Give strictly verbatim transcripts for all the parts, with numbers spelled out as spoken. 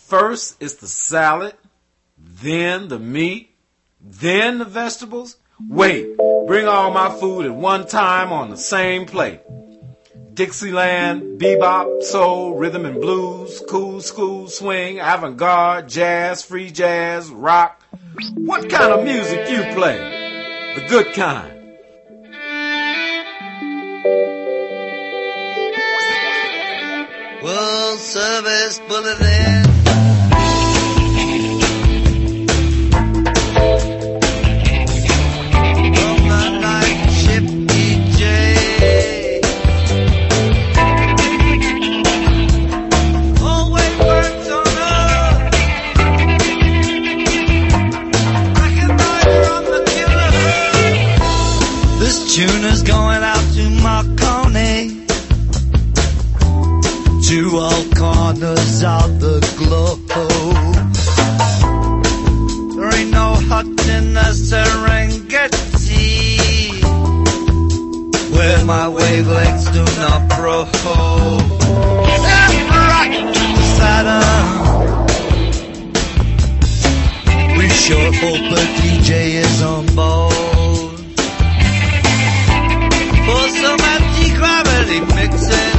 First it's the salad, then the meat, then the vegetables. Wait, bring all my food at one time on the same plate. Dixieland, bebop, soul, rhythm and blues, cool school, swing, avant-garde, jazz, free jazz, rock. What kind of music you play? The good kind. World Service Bulletin. From the night ship D J. Always works on us. Recognizer on the killer. This tune is going out to Marconi. To all corners of the globe. There ain't no hut in the Serengeti where my wavelengths do not probe. Saturn, we sure hope a D J is on board for some anti-gravity mixing.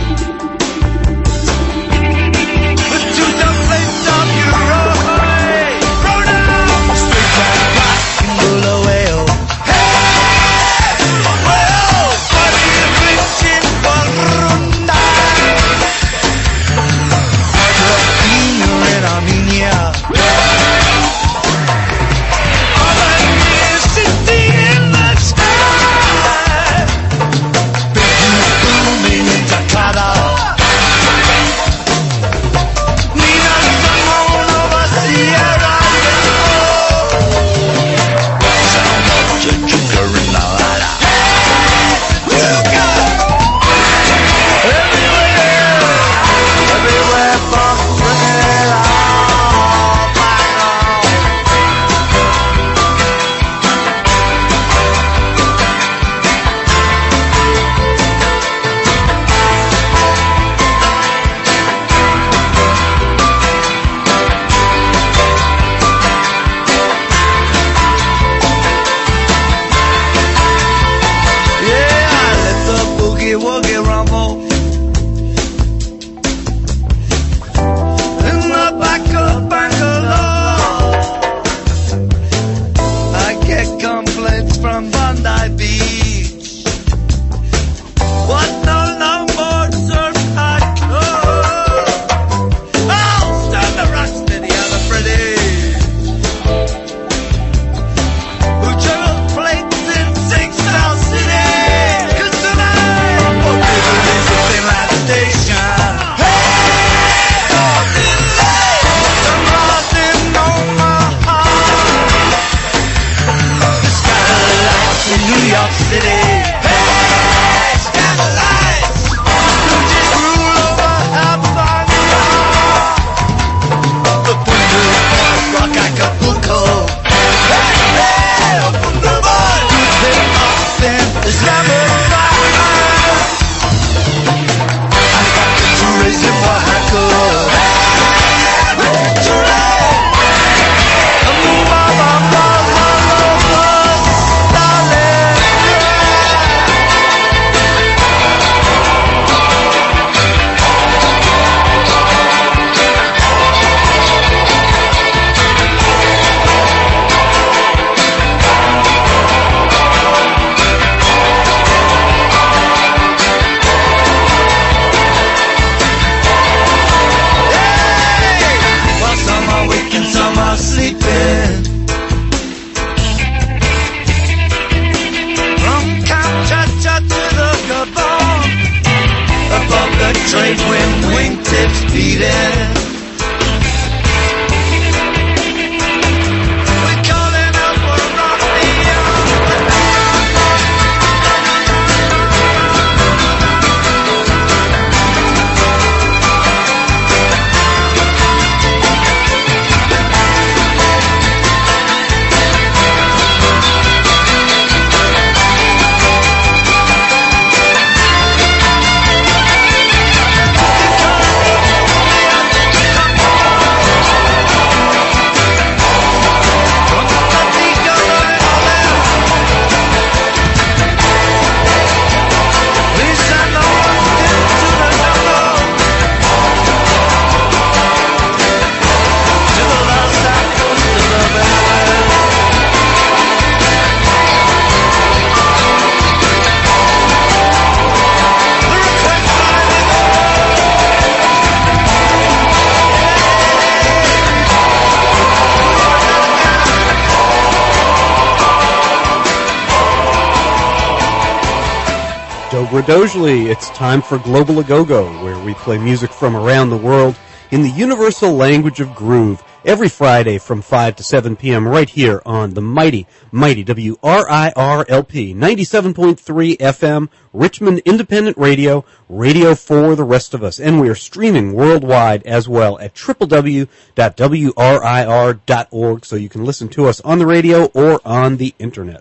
Radosley. It's time for Global A-Go-Go, where we play music from around the world in the universal language of groove every Friday from five to seven p.m. right here on the mighty, mighty W R I R L P ninety-seven point three F M, Richmond Independent Radio, radio for the rest of us. And we are streaming worldwide as well at w w w dot w r i r dot org, so you can listen to us on the radio or on the internet.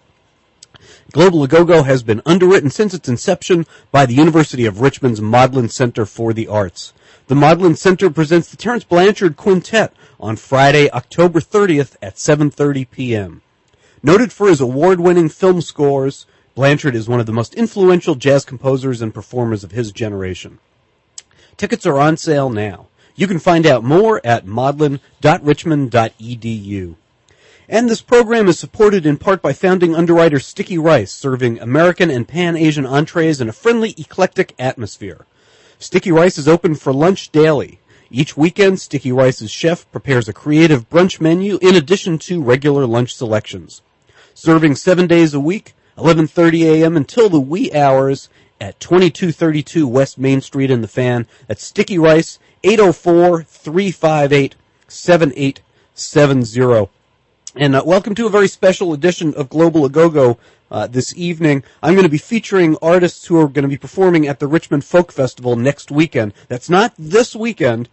Global A-Go-Go has been underwritten since its inception by the University of Richmond's Maudlin Center for the Arts. The Maudlin Center presents the Terence Blanchard Quintet on Friday, October thirtieth at seven thirty p.m. Noted for his award-winning film scores, Blanchard is one of the most influential jazz composers and performers of his generation. Tickets are on sale now. You can find out more at maudlin dot richmond dot e d u. And this program is supported in part by founding underwriter Sticky Rice, serving American and Pan-Asian entrees in a friendly, eclectic atmosphere. Sticky Rice is open for lunch daily. Each weekend, Sticky Rice's chef prepares a creative brunch menu in addition to regular lunch selections. Serving seven days a week, eleven thirty a.m. until the wee hours at twenty-two thirty-two West Main Street in the Fan. That's Sticky Rice, eight oh four, three five eight, seven eight seven zero. And uh, welcome to a very special edition of Global A-Go-Go uh, this evening. I'm going to be featuring artists who are going to be performing at the Richmond Folk Festival next weekend. That's not this weekend.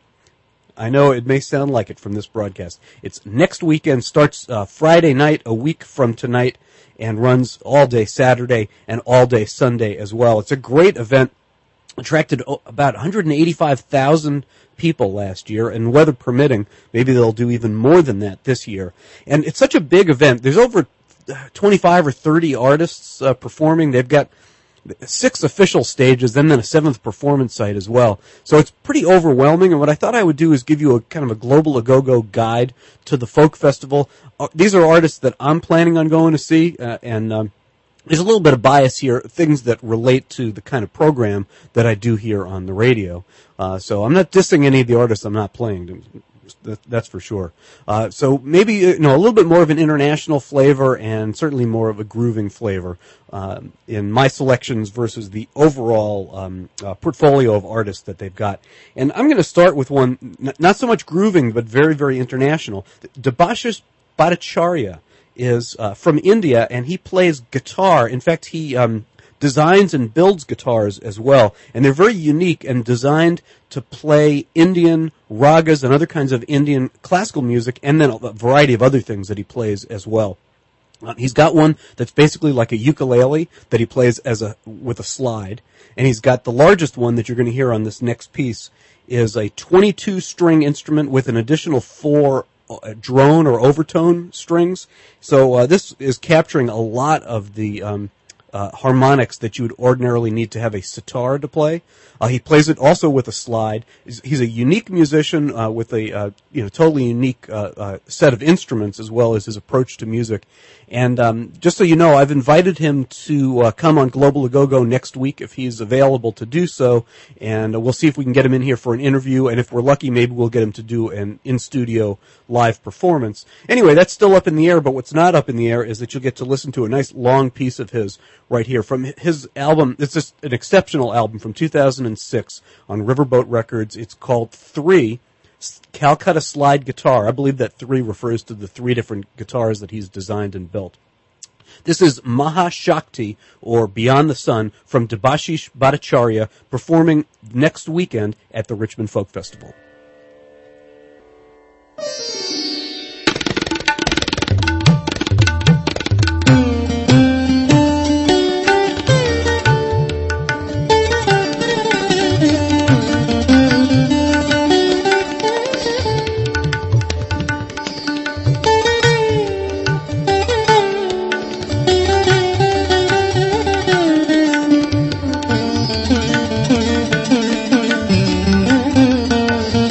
I know it may sound like it from this broadcast. It's next weekend, starts uh, Friday night, a week from tonight, and runs all day Saturday and all day Sunday as well. It's a great event. Attracted about one hundred eighty-five thousand people last year, and weather permitting, maybe they'll do even more than that this year. And it's such a big event. There's over twenty-five or thirty artists uh, performing. They've got six official stages and then a seventh performance site as well. So it's pretty overwhelming, and what I thought I would do is give you a kind of a Global A-Go-Go guide to the folk festival. Uh, these are artists that I'm planning on going to see, uh, and um, there's a little bit of bias here, things that relate to the kind of program that I do here on the radio. Uh, so I'm not dissing any of the artists I'm not playing. That's for sure. Uh, so maybe, you know, a little bit more of an international flavor and certainly more of a grooving flavor uh, in my selections versus the overall um, uh, portfolio of artists that they've got. And I'm going to start with one, not so much grooving, but very, very international. Debashish Bhattacharya is uh, from India, and he plays guitar. In fact, he um, designs and builds guitars as well, and they're very unique and designed to play Indian ragas and other kinds of Indian classical music, and then a variety of other things that he plays as well. Uh, he's got one that's basically like a ukulele that he plays as a with a slide, and he's got the largest one that you're going to hear on this next piece is a twenty-two string instrument with an additional four Uh, drone or overtone strings. So uh, this is capturing a lot of the um, uh, harmonics that you would ordinarily need to have a sitar to play. Uh, he plays it also with a slide. He's, he's a unique musician uh, with a uh, you know totally unique uh, uh, set of instruments as well as his approach to music. And um, just so you know, I've invited him to uh, come on Global A-Go-Go next week if he's available to do so, and uh, we'll see if we can get him in here for an interview, and if we're lucky, maybe we'll get him to do an in-studio live performance. Anyway, that's still up in the air, but what's not up in the air is that you'll get to listen to a nice long piece of his right here from his album. It's just an exceptional album from two thousand six on Riverboat Records. It's called Three, Calcutta Slide Guitar. I believe that three refers to the three different guitars that he's designed and built. This is Mahashakti, or Beyond the Sun, from Debashish Bhattacharya, performing next weekend at the Richmond Folk Festival. Thank you.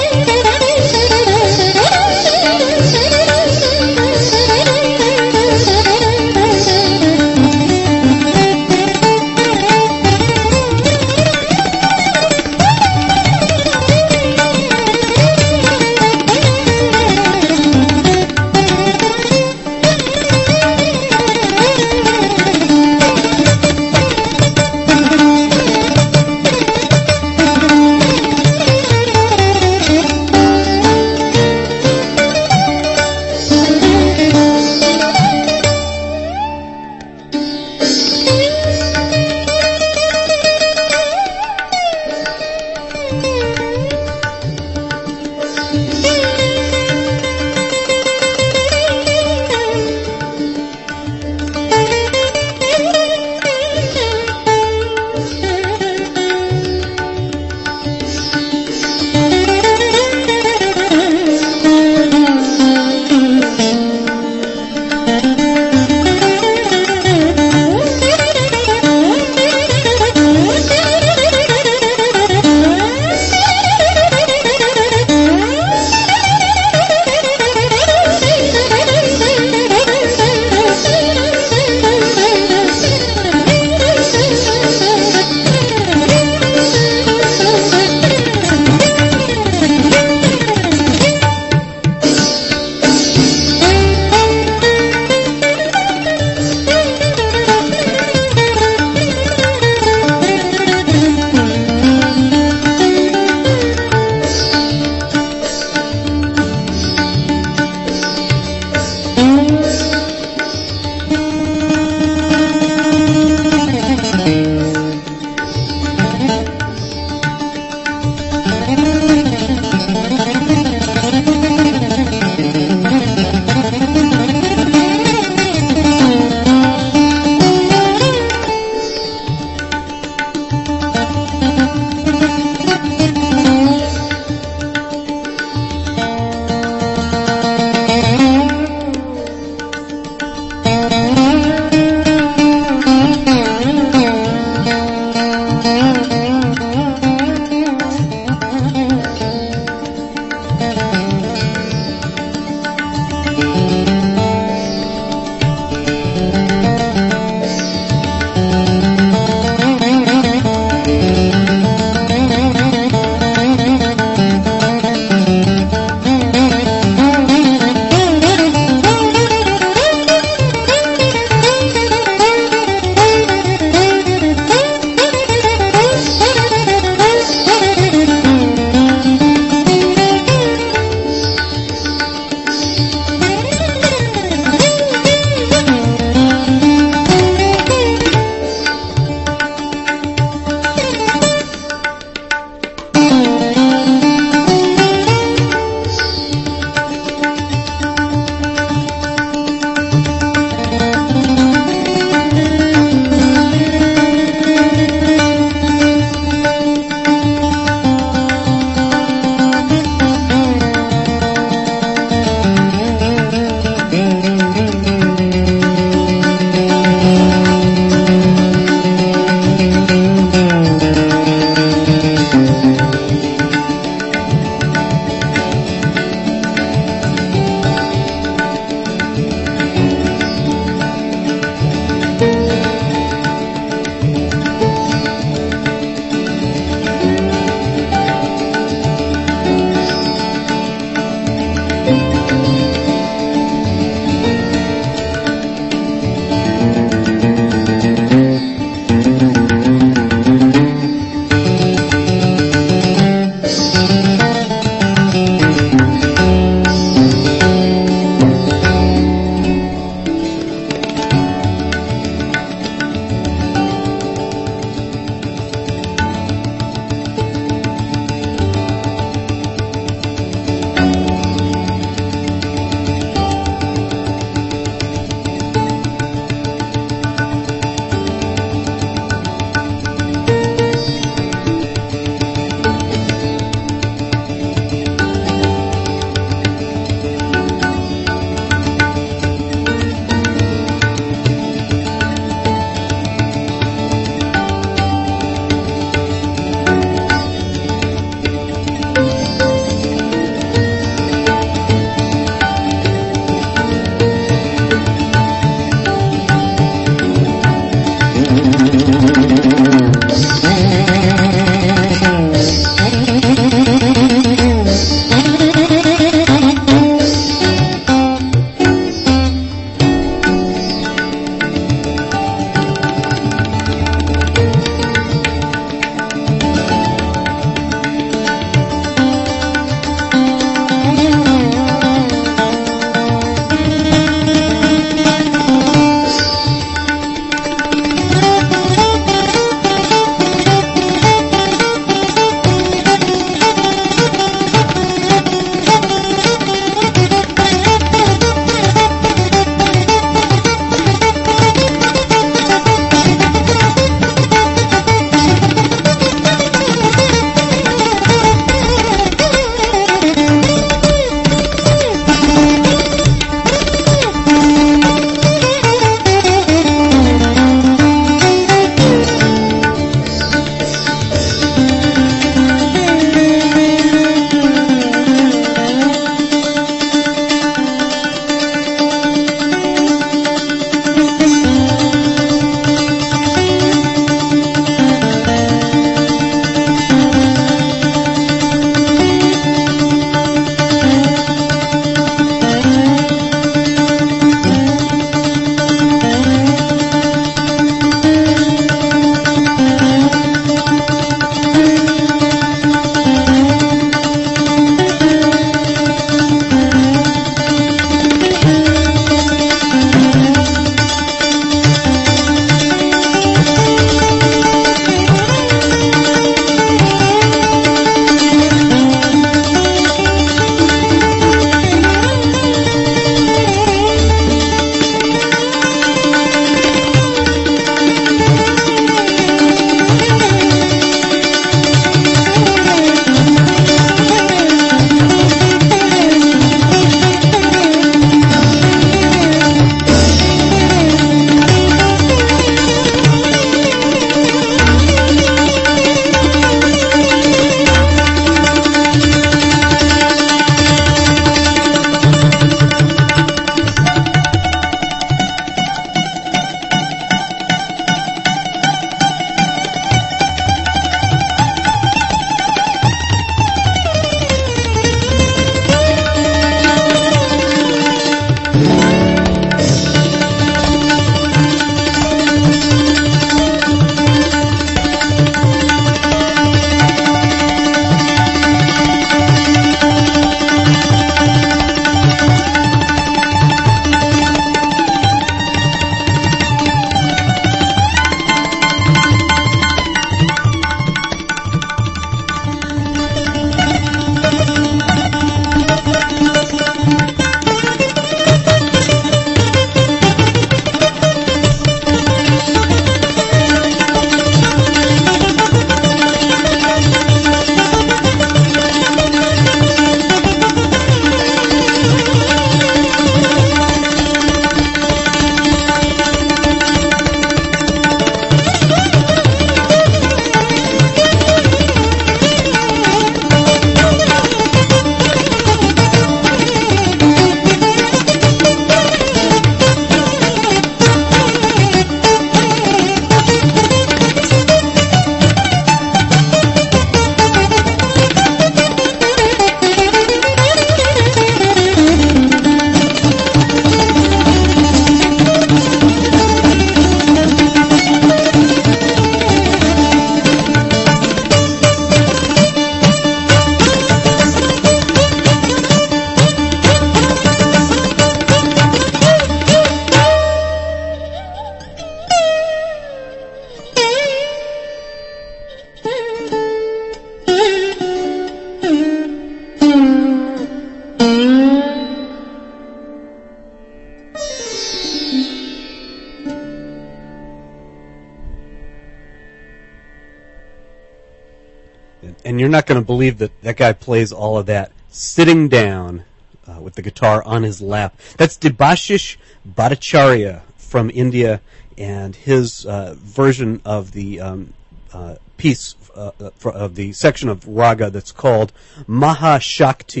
And you're not going to believe that that guy plays all of that sitting down uh, with the guitar on his lap. That's Debashish Bhattacharya from India, and his uh, version of the um, uh, piece uh, of the section of raga that's called Mahashakti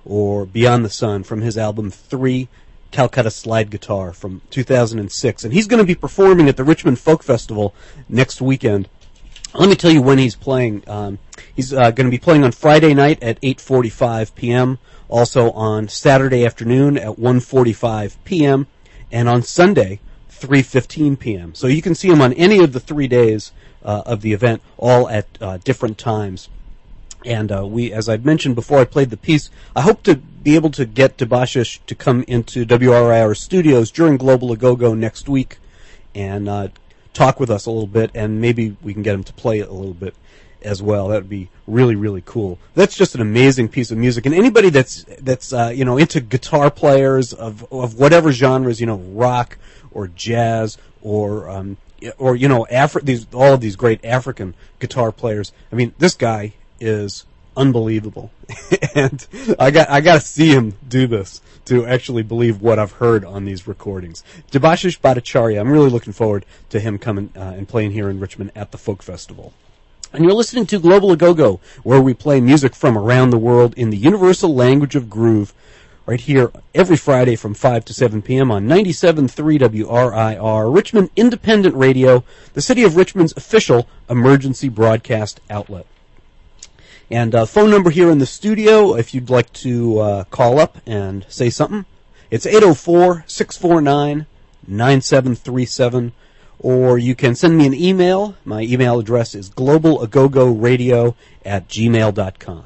or Beyond the Sun from his album three, Calcutta Slide Guitar from two thousand six. And he's going to be performing at the Richmond Folk Festival next weekend. Let me tell you when he's playing. Um, he's uh, going to be playing on Friday night at eight forty-five p.m., also on Saturday afternoon at one forty-five p.m., and on Sunday, three fifteen p.m. So you can see him on any of the three days uh, of the event, all at uh, different times. And uh, we, as I've mentioned before I played the piece, I hope to be able to get Debashish to come into W R I R studios during Global A Go-Go next week and uh, talk with us a little bit, and maybe we can get him to play it a little bit as well. That would be really, really cool. That's just an amazing piece of music, and anybody that's that's uh, you know into guitar players of of whatever genres, you know, rock or jazz or um, or you know, Afri- these all of these great African guitar players. I mean, this guy is unbelievable, and I got I got to see him do this to actually believe what I've heard on these recordings. Debashish Bhattacharya, I'm really looking forward to him coming uh, and playing here in Richmond at the Folk Festival. And you're listening to Global A Go-Go, where we play music from around the world in the universal language of groove, right here every Friday from five to seven p.m. on ninety-seven point three W R I R, Richmond Independent Radio, the City of Richmond's official emergency broadcast outlet. And uh, phone number here in the studio, if you'd like to uh, call up and say something, it's eight oh four, six four nine, nine seven three seven, or you can send me an email. My email address is globalagogoradio at gmail dot com.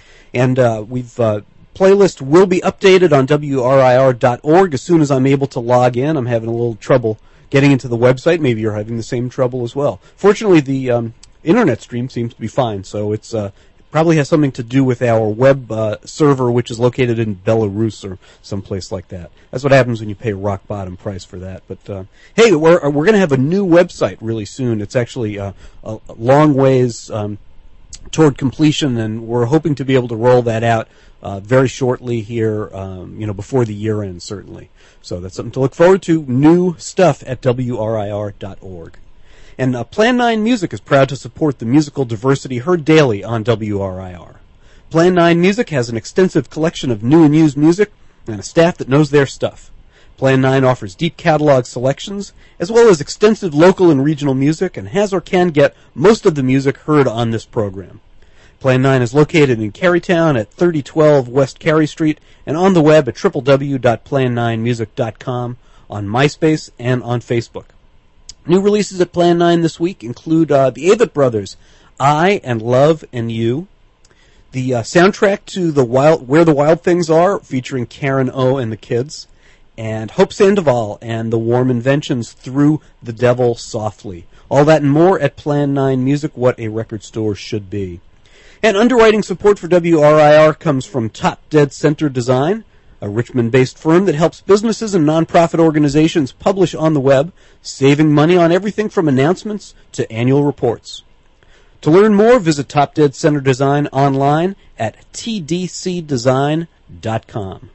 And uh, we've uh, playlist will be updated on W R I R dot org as soon as I'm able to log in. I'm having a little trouble getting into the website. Maybe you're having the same trouble as well. Fortunately, the um, internet stream seems to be fine, so it's uh, probably has something to do with our web uh, server, which is located in Belarus or someplace like that. That's what happens when you pay rock bottom price for that. But uh, hey, we're we're going to have a new website really soon. It's actually uh, a long ways um, toward completion, and we're hoping to be able to roll that out uh, very shortly here, um, you know, before the year ends, certainly. So that's something to look forward to. New stuff at W R I R dot org. And uh, Plan nine Music is proud to support the musical diversity heard daily on W R I R. Plan nine Music has an extensive collection of new and used music and a staff that knows their stuff. Plan nine offers deep catalog selections, as well as extensive local and regional music, and has or can get most of the music heard on this program. Plan nine is located in Carytown at thirty twelve West Cary Street, and on the web at w w w dot plan nine music dot com, on MySpace, and on Facebook. New releases at Plan nine this week include uh, the Avett Brothers, I and Love and You, the uh, soundtrack to the Wild, Where the Wild Things Are, featuring Karen O and the Kids, and Hope Sandoval and the Warm Inventions, Through the Devil Softly. All that and more at Plan nine Music, what a record store should be. And underwriting support for W R I R comes from Top Dead Center Design, a Richmond-based firm that helps businesses and nonprofit organizations publish on the web, saving money on everything from announcements to annual reports. To learn more, visit Top Dead Center Design online at t d c design dot com.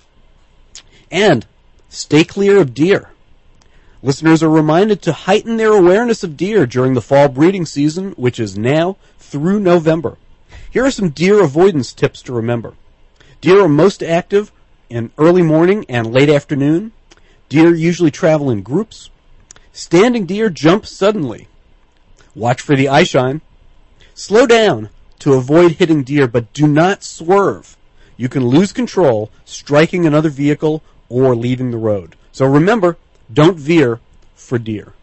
And stay clear of deer. Listeners are reminded to heighten their awareness of deer during the fall breeding season, which is now through November. Here are some deer avoidance tips to remember. Deer are most active in early morning and late afternoon. Deer usually travel in groups. Standing deer jump suddenly. Watch for the eye shine. Slow down to avoid hitting deer, but do not swerve. You can lose control, striking another vehicle or leaving the road. So remember, don't veer for deer.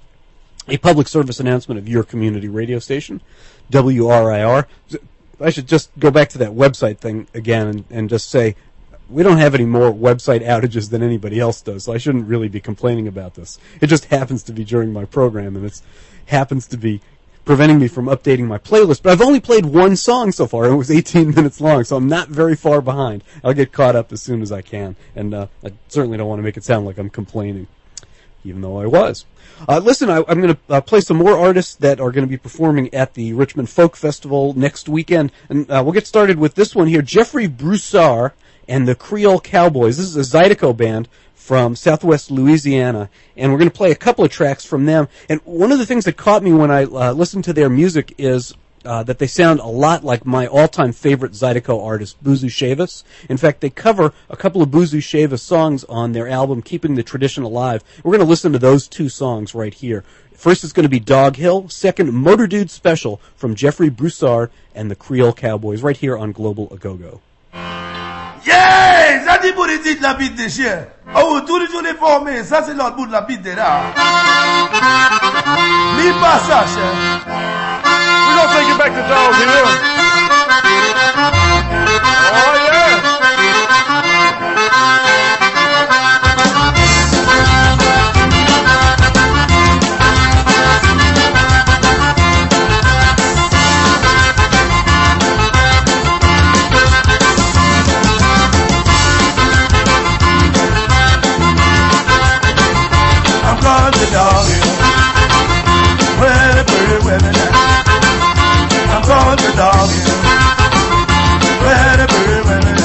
A public service announcement of your community radio station, W R I R. I should just go back to that website thing again and, and just say, we don't have any more website outages than anybody else does, so I shouldn't really be complaining about this. It just happens to be during my program, and it happens to be preventing me from updating my playlist. But I've only played one song so far, and it was eighteen minutes long, so I'm not very far behind. I'll get caught up as soon as I can, and uh, I certainly don't want to make it sound like I'm complaining, even though I was. Uh, listen, I, I'm going to uh, play some more artists that are going to be performing at the Richmond Folk Festival next weekend, and uh, we'll get started with this one here, Jeffrey Broussard and the Creole Cowboys. This is a Zydeco band from southwest Louisiana, and we're going to play a couple of tracks from them. And one of the things that caught me when I uh, listened to their music is uh, that they sound a lot like my all-time favorite Zydeco artist, Boozoo Shavis. In fact, they cover a couple of Boozoo Shavis songs on their album, Keeping the Tradition Alive. We're going to listen to those two songs right here. First is going to be Dog Hill. Second, Motor Dude Special from Jeffrey Broussard and the Creole Cowboys right here on Global A-Go-Go. Yeah, ça dit pour les titres la bite des chiens. Oh, tous les jours les formés, ça c'est l'autre bout de la bite des là. Ni pas ça, chien. We're gonna take it back to Dog Hill. Oh yeah. I'm going to Dog Hill, where the pretty women at. I'm going to Dog Hill, where the pretty women at.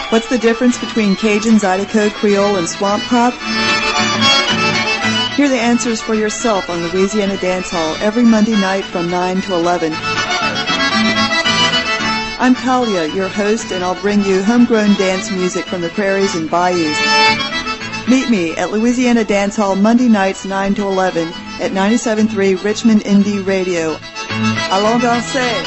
What's the difference between Cajun, Zydeco, Creole, and Swamp Pop? Hear the answers for yourself on Louisiana Dance Hall every Monday night from nine to eleven. I'm Talia, your host, and I'll bring you homegrown dance music from the prairies and bayous. Meet me at Louisiana Dance Hall Monday nights nine to eleven at ninety-seven point three Richmond Indie Radio. Allons danser!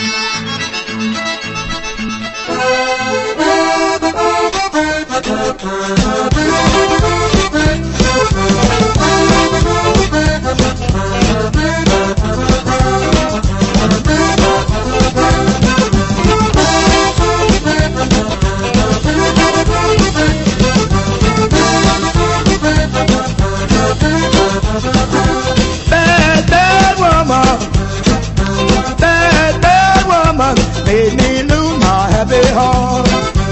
Bad, bad woman, bad, bad woman, made me lose my happy heart.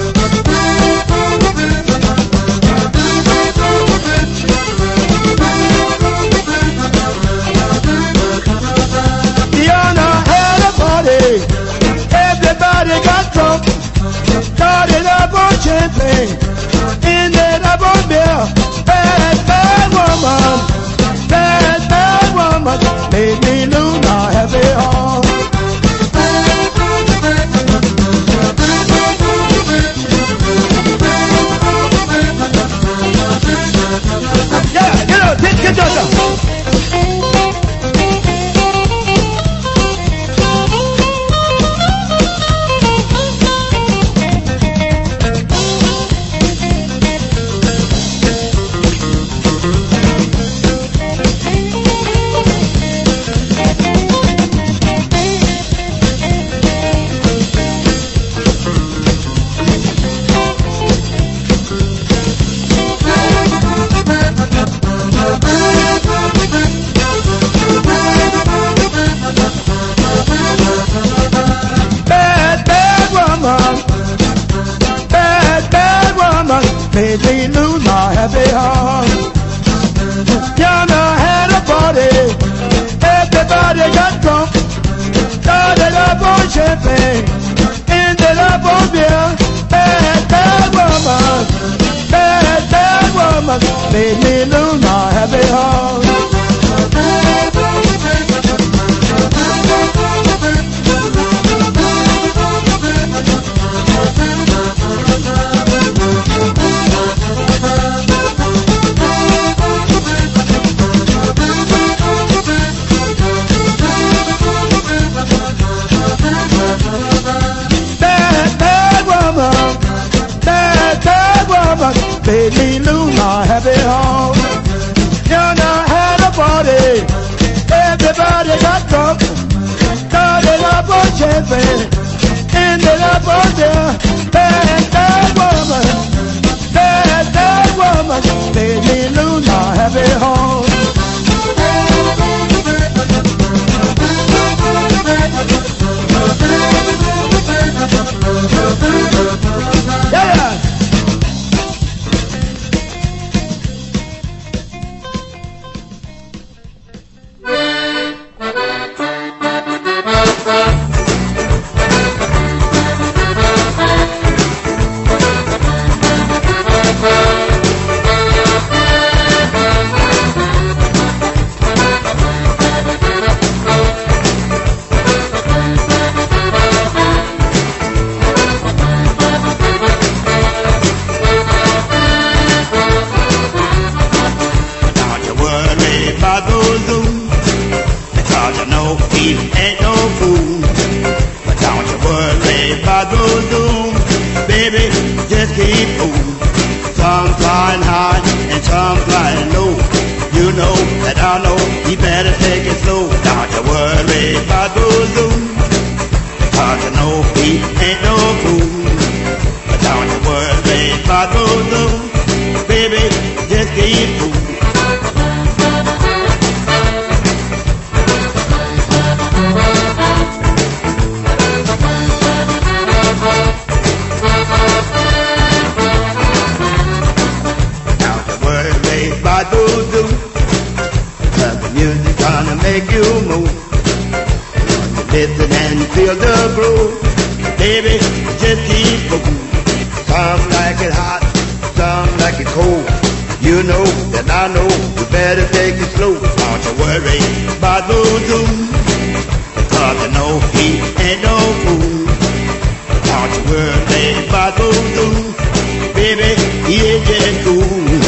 Diana had a party, everybody got drunk, started up on champagne, ended up on beer. Bad, bad woman, bad, bad woman, made me lose my happy heart. Yeah, get up, get, get up. Made me lose my happy heart. Yana had a party, everybody got drunk, started up on champagne, ended up on beer. Bad, bad woman, bad, bad woman, made me lose my happy heart. Made me lose my happy heart. Yana had a party, everybody got drunk, started up on champagne, ended up on beer. Bad, bad woman, bad, bad woman, made me lose my happy heart. Yeah, yeah. Bye. you worry about Voodoo, cause you know he ain't no fool. Don't you worry about Voodoo, baby, he ain't just cool.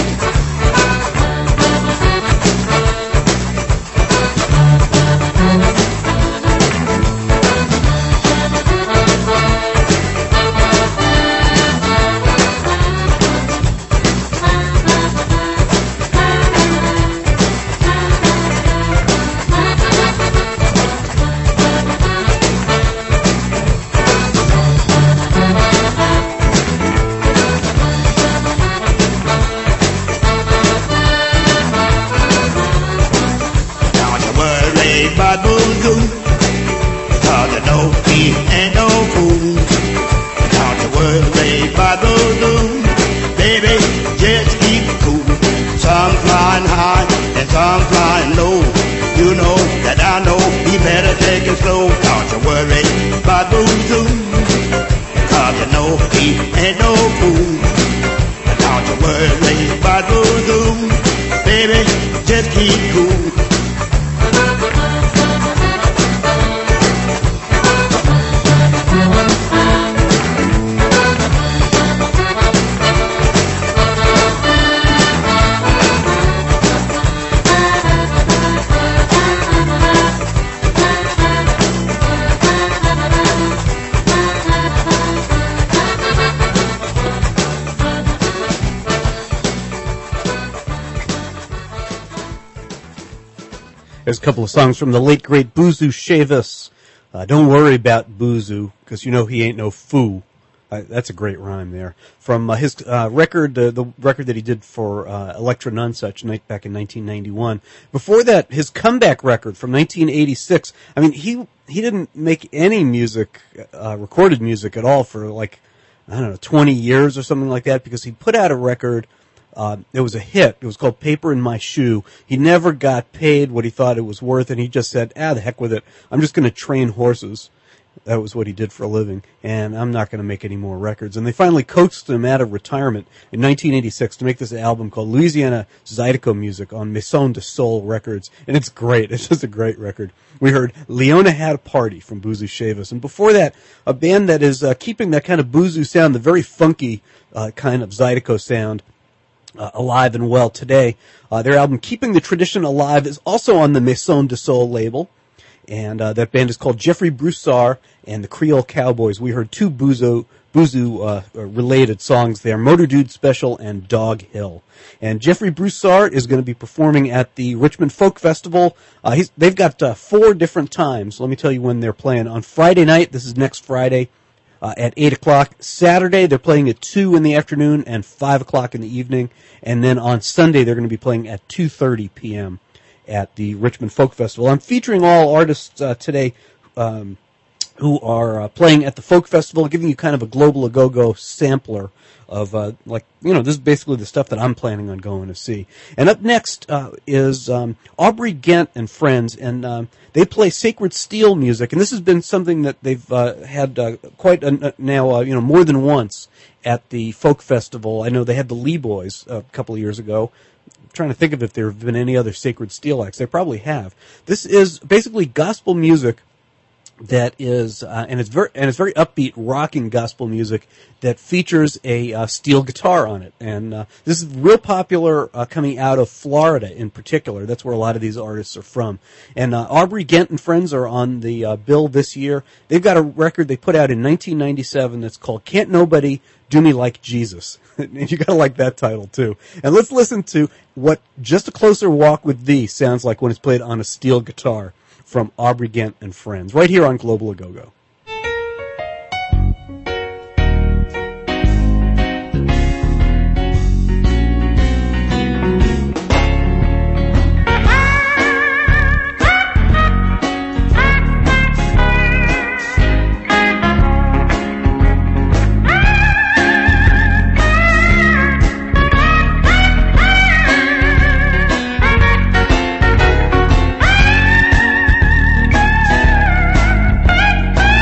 There's a couple of songs from the late, great Boozoo Chavis. Uh, don't worry about Boozoo, because you know he ain't no foo. Uh, that's a great rhyme there. From uh, his uh, record, uh, the record that he did for uh, Elektra Nonsuch night back in nineteen ninety-one. Before that, his comeback record from nineteen eighty-six. I mean, he he didn't make any music, uh, recorded music at all for like, I don't know, twenty years or something like that, because he put out a record. Uh, it was a hit. It was called Paper in My Shoe. He never got paid what he thought it was worth, and he just said, ah, the heck with it. I'm just going to train horses. That was what he did for a living, and I'm not going to make any more records. And they finally coaxed him out of retirement in nineteen eighty-six to make this album called Louisiana Zydeco Music on Maison de Soul Records, and it's great. It's just a great record. We heard Leona Had a Party from Boozoo Chavis, and before that, a band that is uh, keeping that kind of boozoo sound, the very funky uh, kind of Zydeco sound, Uh, alive and well today. Uh, their album Keeping the Tradition Alive is also on the Maison de Soul label, and uh, that band is called Jeffrey Broussard and the Creole Cowboys. We heard two Boozoo, Boozoo uh, related songs there, Motor Dude Special and Dog Hill. And Jeffrey Broussard is going to be performing at the Richmond Folk Festival. Uh, he's, they've got uh, four different times. Let me tell you when they're playing. On Friday night, this is next Friday, Uh, at eight o'clock. Saturday, they're playing at two in the afternoon and five o'clock in the evening. And then on Sunday, they're going to be playing at two thirty p.m. at the Richmond Folk Festival. I'm featuring all artists uh, today um, who are uh, playing at the Folk Festival, giving you kind of a Global A Go-Go sampler of, uh, like, you know, this is basically the stuff that I'm planning on going to see. And up next uh, is um, Aubrey Ghent and Friends, and um, they play Sacred Steel music, and this has been something that they've uh, had uh, quite a, now, uh, you know, more than once at the Folk Festival. I know they had the Lee Boys a couple of years ago. I'm trying to think of if there have been any other Sacred Steel acts. They probably have. This is basically gospel music that is, uh, and it's very, and it's very upbeat, rocking gospel music that features a uh, steel guitar on it. And uh, this is real popular uh, coming out of Florida in particular. That's where a lot of these artists are from. And uh, Aubrey Ghent and Friends are on the uh, bill this year. They've got a record they put out in nineteen ninety-seven that's called Can't Nobody Do Me Like Jesus. And you gotta like that title too. And let's listen to what Just a Closer Walk with Thee sounds like when it's played on a steel guitar, from Aubrey Ghent and Friends, right here on Global A Go-Go. Thank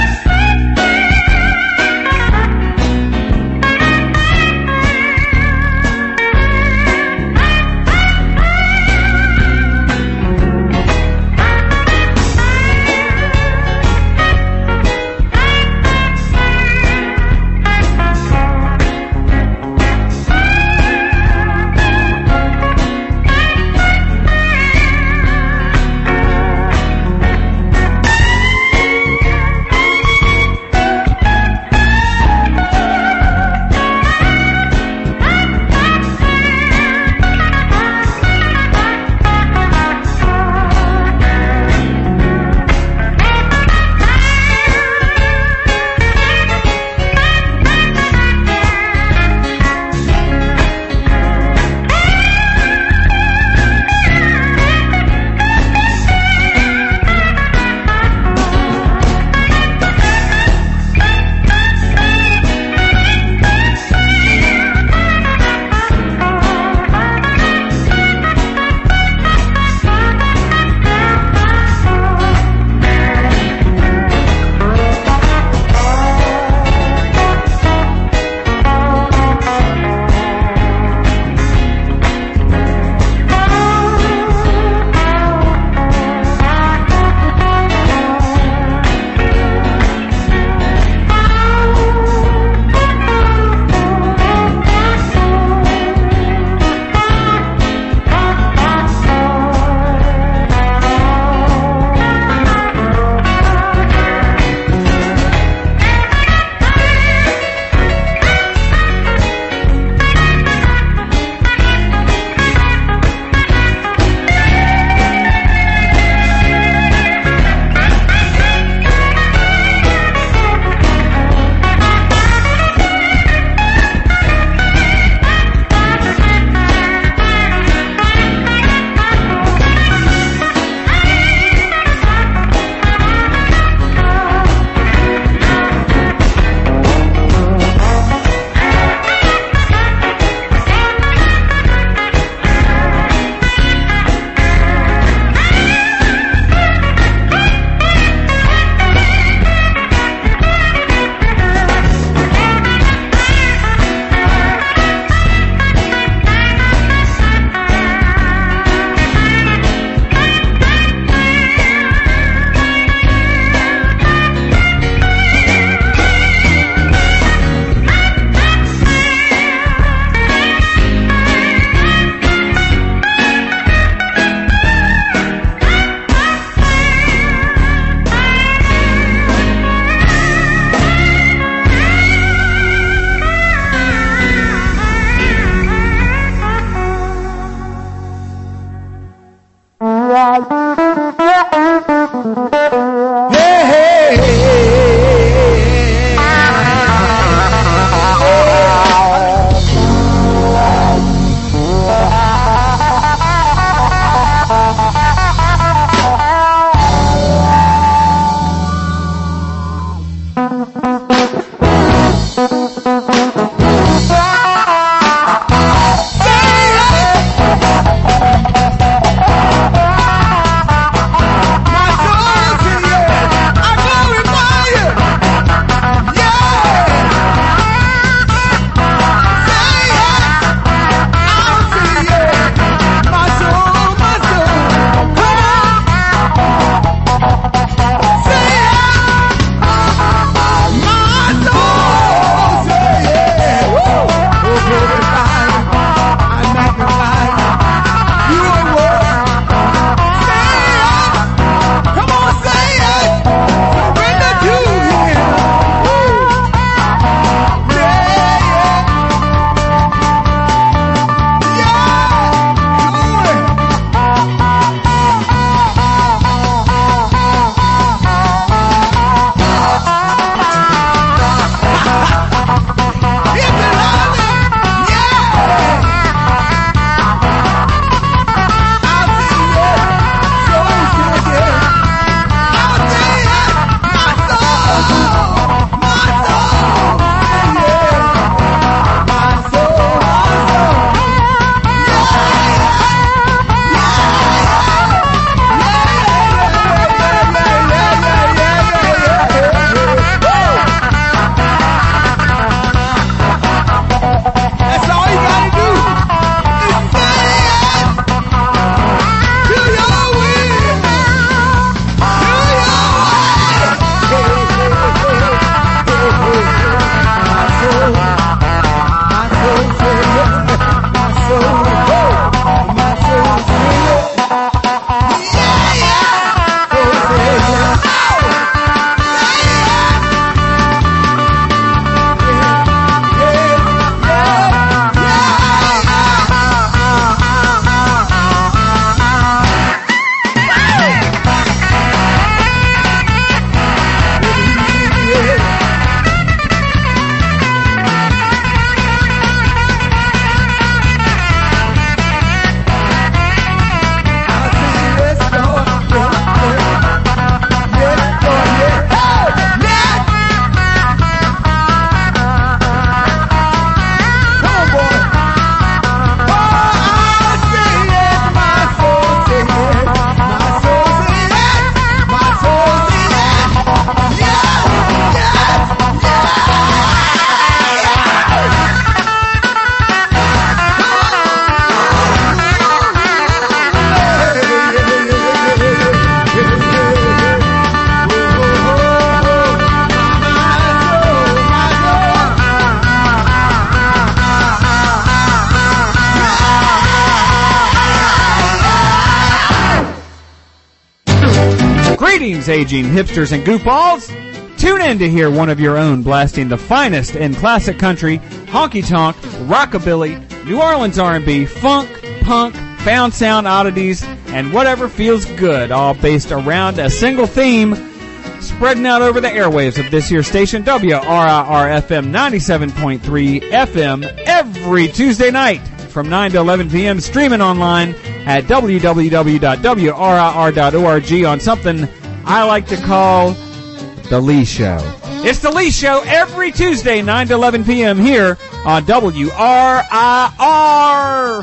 Greetings, aging hipsters and goofballs. Tune in to hear one of your own blasting the finest in classic country, honky-tonk, rockabilly, New Orleans R and B, funk, punk, found sound oddities, and whatever feels good, all based around a single theme, spreading out over the airwaves of this here station, W R I R F M ninety-seven point three F M, every Tuesday night from nine to eleven p.m., streaming online at w w w dot w r i r dot org on something I like to call The Lee Show. It's The Lee Show every Tuesday, nine to eleven p.m. here on W R I R.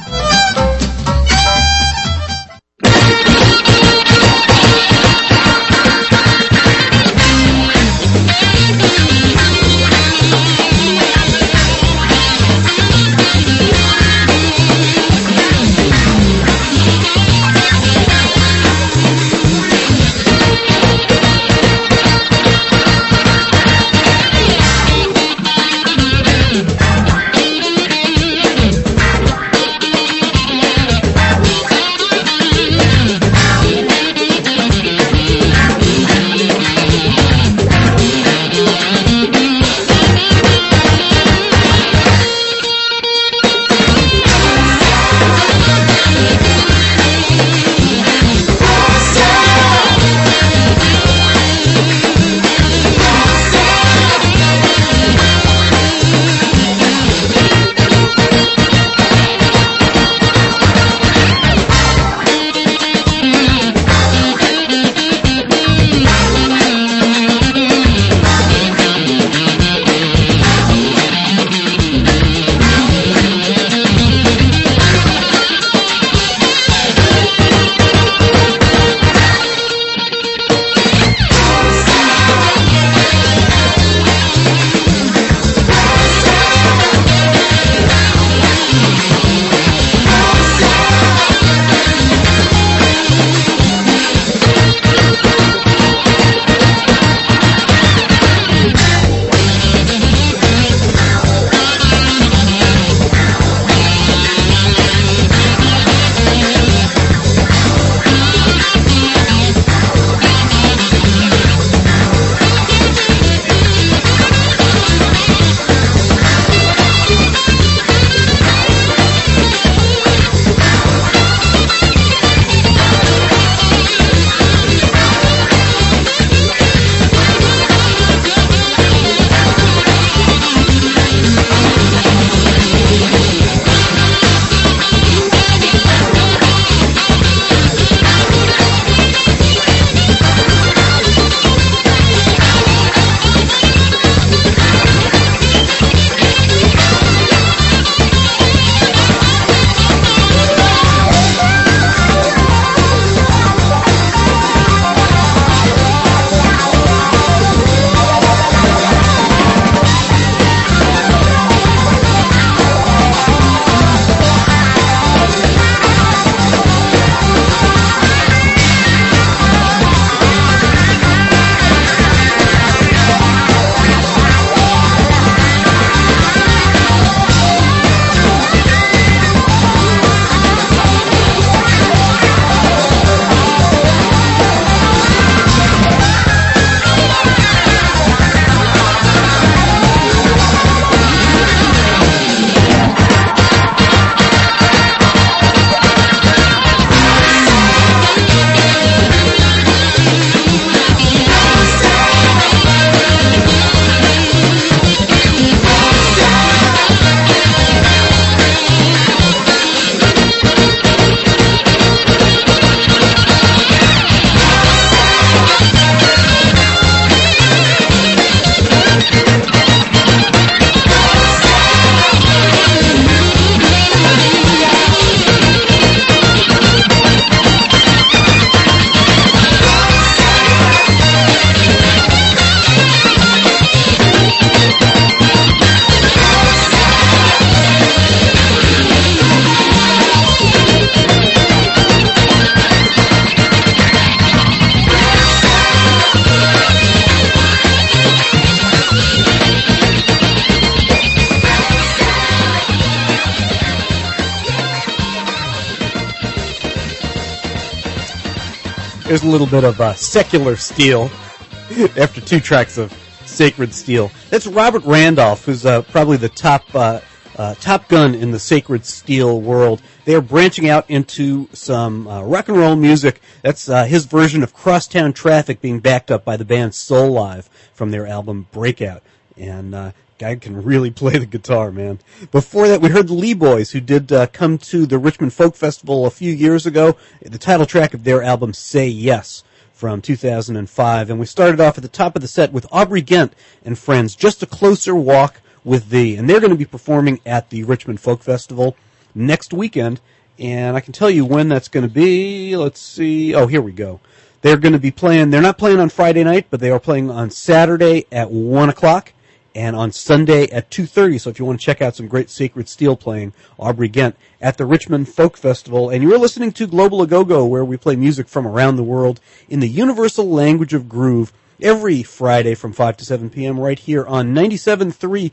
There's a little bit of uh, secular steel after two tracks of sacred steel. That's Robert Randolph, who's uh, probably the top uh, uh, top gun in the sacred steel world. They are branching out into some uh, rock and roll music. That's uh, his version of Crosstown Traffic, being backed up by the band Soul Live from their album Breakout. And uh, guy can really play the guitar, man. Before that, we heard the Lee Boys, who did uh, come to the Richmond Folk Festival a few years ago. The title track of their album, Say Yes, from two thousand five. And we started off at the top of the set with Aubrey Ghent and Friends, Just a Closer Walk with Thee. And they're going to be performing at the Richmond Folk Festival next weekend. And I can tell you when that's going to be. Let's see. Oh, here we go. They're going to be playing, they're not playing on Friday night, but they are playing on Saturday at one o'clock. And on Sunday at two thirty, so if you want to check out some great Sacred Steel playing, Aubrey Ghent at the Richmond Folk Festival. And you're listening to Global A Go-Go, where we play music from around the world in the universal language of groove every Friday from five to seven p.m. right here on ninety-seven point three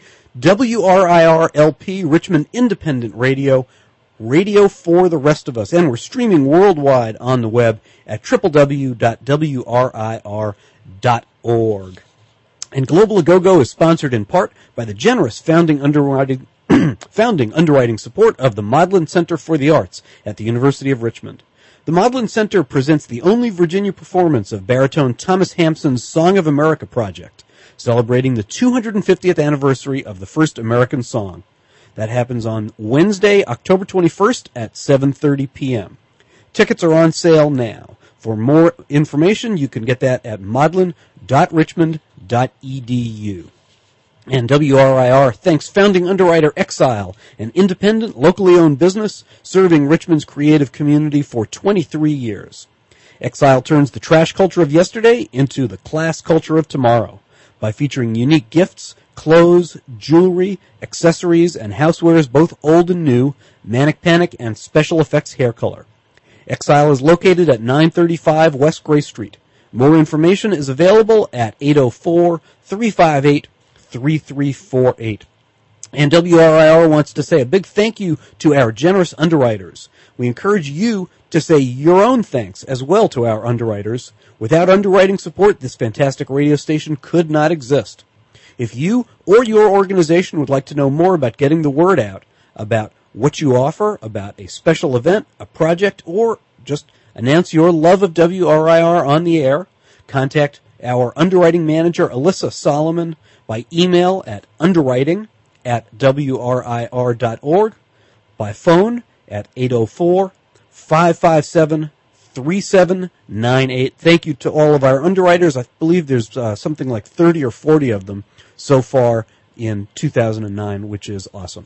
W R I R L P, Richmond Independent Radio, radio for the rest of us. And we're streaming worldwide on the web at w w w dot w r i r dot org. And Global A Go-Go is sponsored in part by the generous founding underwriting, founding underwriting support of the Modlin Center for the Arts at the University of Richmond. The Modlin Center presents the only Virginia performance of baritone Thomas Hampson's Song of America project, celebrating the two hundred fiftieth anniversary of the first American song. That happens on Wednesday, October twenty-first at seven thirty p.m. Tickets are on sale now. For more information, you can get that at modlin dot richmond dot e d u. And W R I R thanks founding underwriter Exile, an independent, locally owned business serving Richmond's creative community for twenty-three years. Exile turns the trash culture of yesterday into the class culture of tomorrow by featuring unique gifts, clothes, jewelry, accessories, and housewares both old and new, Manic Panic, and special effects hair color. Exile is located at nine thirty-five West Gray Street. More information is available at eight oh four, three five eight, three three four eight. And W R I R wants to say a big thank you to our generous underwriters. We encourage you to say your own thanks as well to our underwriters. Without underwriting support, this fantastic radio station could not exist. If you or your organization would like to know more about getting the word out about what you offer, about a special event, a project, or just announce your love of W R I R on the air, contact our underwriting manager, Alyssa Solomon, by email at underwriting at w r i r dot org, by phone at eight oh four, five five seven, three seven nine eight. Thank you to all of our underwriters. I believe there's uh, something like thirty or forty of them so far in two thousand nine, which is awesome.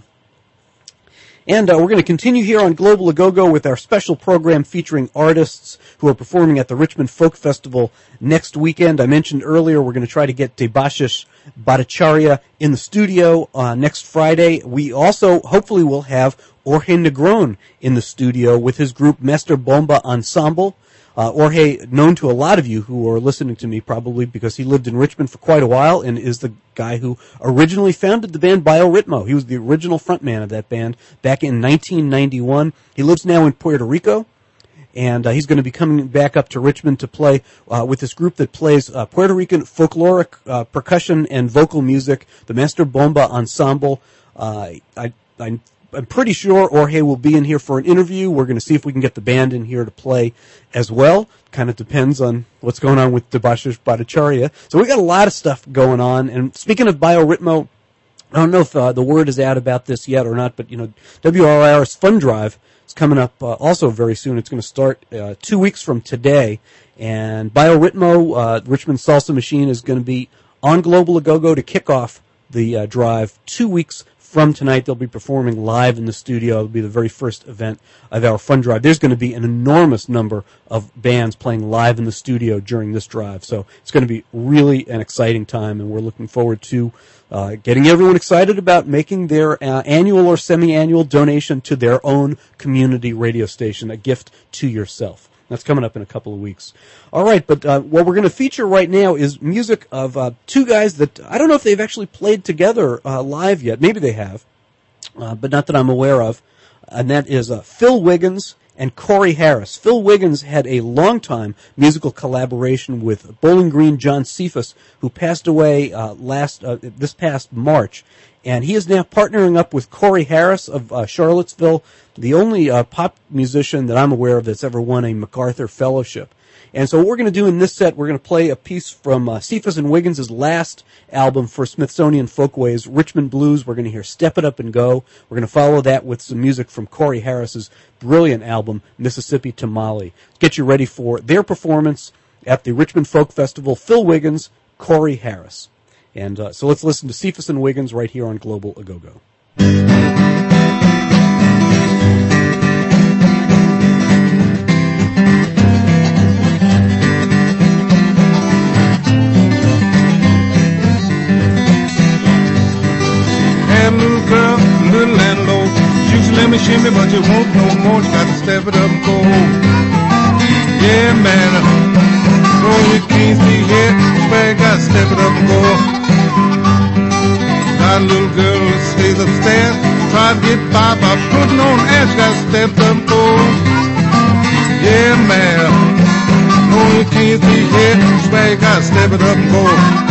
And uh, we're going to continue here on Global A Go-Go with our special program featuring artists who are performing at the Richmond Folk Festival next weekend. I mentioned earlier we're going to try to get Debashish Bhattacharya in the studio uh, next Friday. We also hopefully will have Jorge Negron in the studio with his group Master Bomba Ensemble. Uh, Jorge, known to a lot of you who are listening to me probably because he lived in Richmond for quite a while and is the guy who originally founded the band Biorhythmo. He was the original frontman of that band back in nineteen ninety-one. He lives now in Puerto Rico, and uh, he's going to be coming back up to Richmond to play uh, with this group that plays uh, Puerto Rican folkloric uh, percussion and vocal music, the Master Bomba Ensemble. Uh, I, I I'm pretty sure Jorge will be in here for an interview. We're going to see if we can get the band in here to play as well. Kind of depends on what's going on with Debashish Bhattacharya. So we got a lot of stuff going on. And speaking of Biorhythmo, I don't know if uh, the word is out about this yet or not, but you know, W R I R's Fund Drive is coming up uh, also very soon. It's going to start uh, two weeks from today. And Biorhythmo, uh, Richmond Salsa Machine, is going to be on Global A Go-Go to kick off the uh, drive two weeks from tonight. They'll be performing live in the studio. It'll be the very first event of our Fund Drive. There's going to be an enormous number of bands playing live in the studio during this drive. So it's going to be really an exciting time, and we're looking forward to uh, getting everyone excited about making their uh, annual or semi-annual donation to their own community radio station, a gift to yourself. That's coming up in a couple of weeks. All right, but uh, what we're going to feature right now is music of uh, two guys that I don't know if they've actually played together uh, live yet. Maybe they have, uh, but not that I'm aware of. and that is uh, Phil Wiggins and Corey Harris. Phil Wiggins had a long-time musical collaboration with Bowling Green John Cephas, who passed away uh, last uh, this past March. And he is now partnering up with Corey Harris of uh, Charlottesville, the only uh, pop musician that I'm aware of that's ever won a MacArthur Fellowship. And so what we're going to do in this set, we're going to play a piece from uh, Cephas and Wiggins' last album for Smithsonian Folkways, Richmond Blues. We're going to hear Step It Up and Go. We're going to follow that with some music from Corey Harris's brilliant album, Mississippi Tamale. Get you ready for their performance at the Richmond Folk Festival. Phil Wiggins, Corey Harris. And uh, so let's listen to Cephas and Wiggins right here on Global A-Go-Go. Little girl, little and low. You shimmy, shimmy, but you won't no more. You got to step it up and go. Yeah, man. Oh, you can't see here. Swear you got to step it up and go. Got a little girl who stays upstairs. Try to get by by putting on ass. You got to step it up and go. Yeah, man. Oh, you can't see here. Swear you got to step it up and go.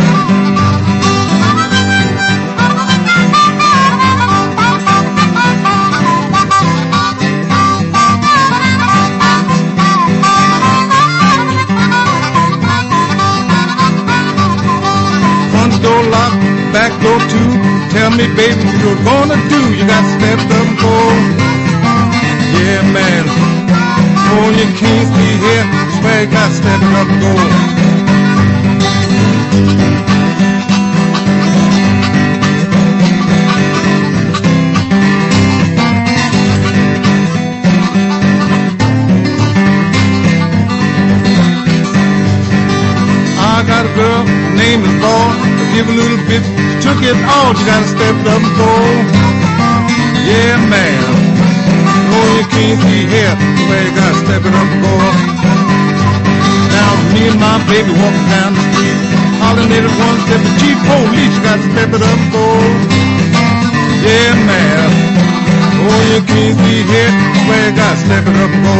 Back door two, tell me, baby, what you're gonna do. You got to step up and go. Yeah, man. Oh, you can't be here. Swear you got to step up and go. I got a girl, her name is Laura. Give a little bit, took it all, you gotta step up and go. Yeah, man. Oh, you can't see here, where you gotta step it up and go. Now, me and my baby walking down the street, hollering at it one step, the chief police, you gotta step it up and go. Yeah, man. Oh, you can't see here, where you gotta step it up and go.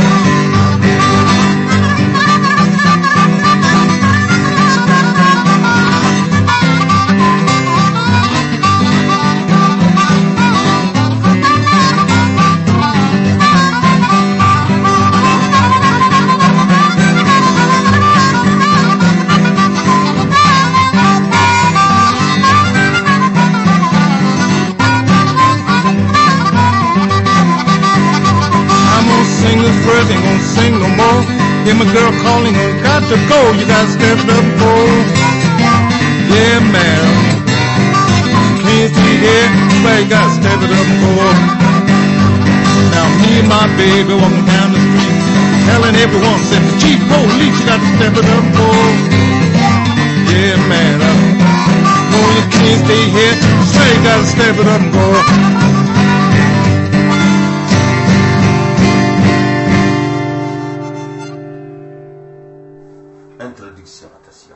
Ain't gonna sing no more. Hear my girl calling, I got to go. You gotta step it up and go. Yeah, man. Can't see here, but you gotta step it up and go. Now me and my baby walking down the street, telling everyone, said the chief police, you gotta step it up and go. Yeah, man. Uh, oh, you can't stay here, so you gotta step it up and go. Introduction, attention.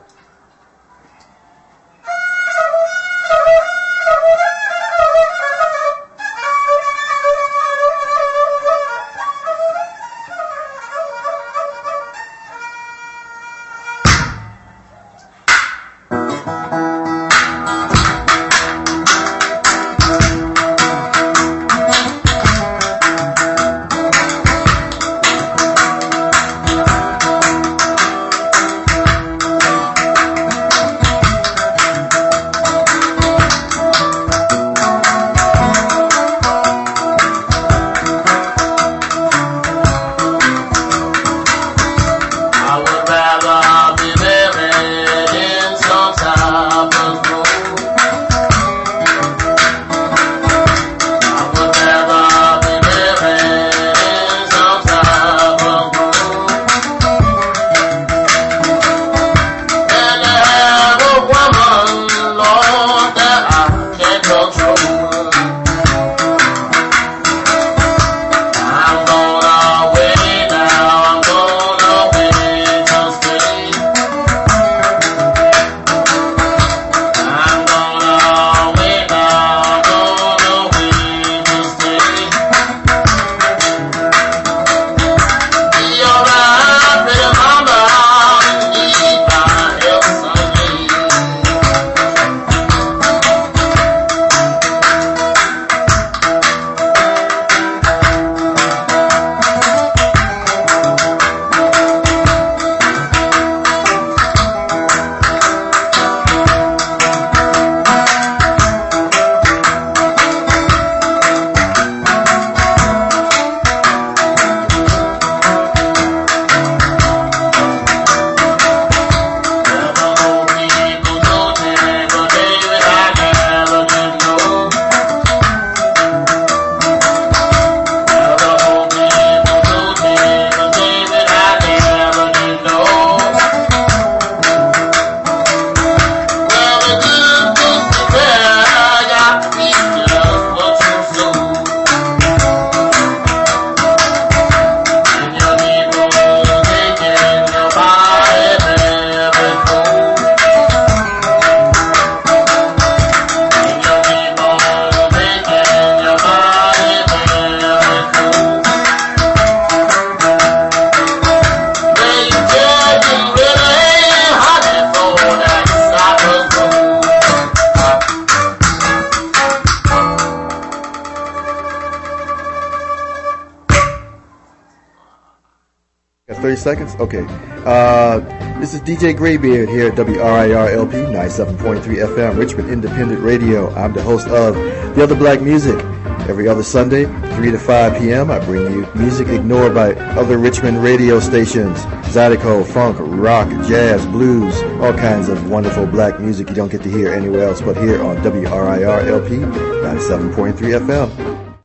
thirty seconds? Okay. Uh, this is D J Graybeard here at W R I R L P ninety-seven point three F M, Richmond Independent Radio. I'm the host of The Other Black Music. Every other Sunday, three to five p.m., I bring you music ignored by other Richmond radio stations. Zydeco, funk, rock, jazz, blues, all kinds of wonderful black music you don't get to hear anywhere else but here on W R I R L P ninety-seven point three F M.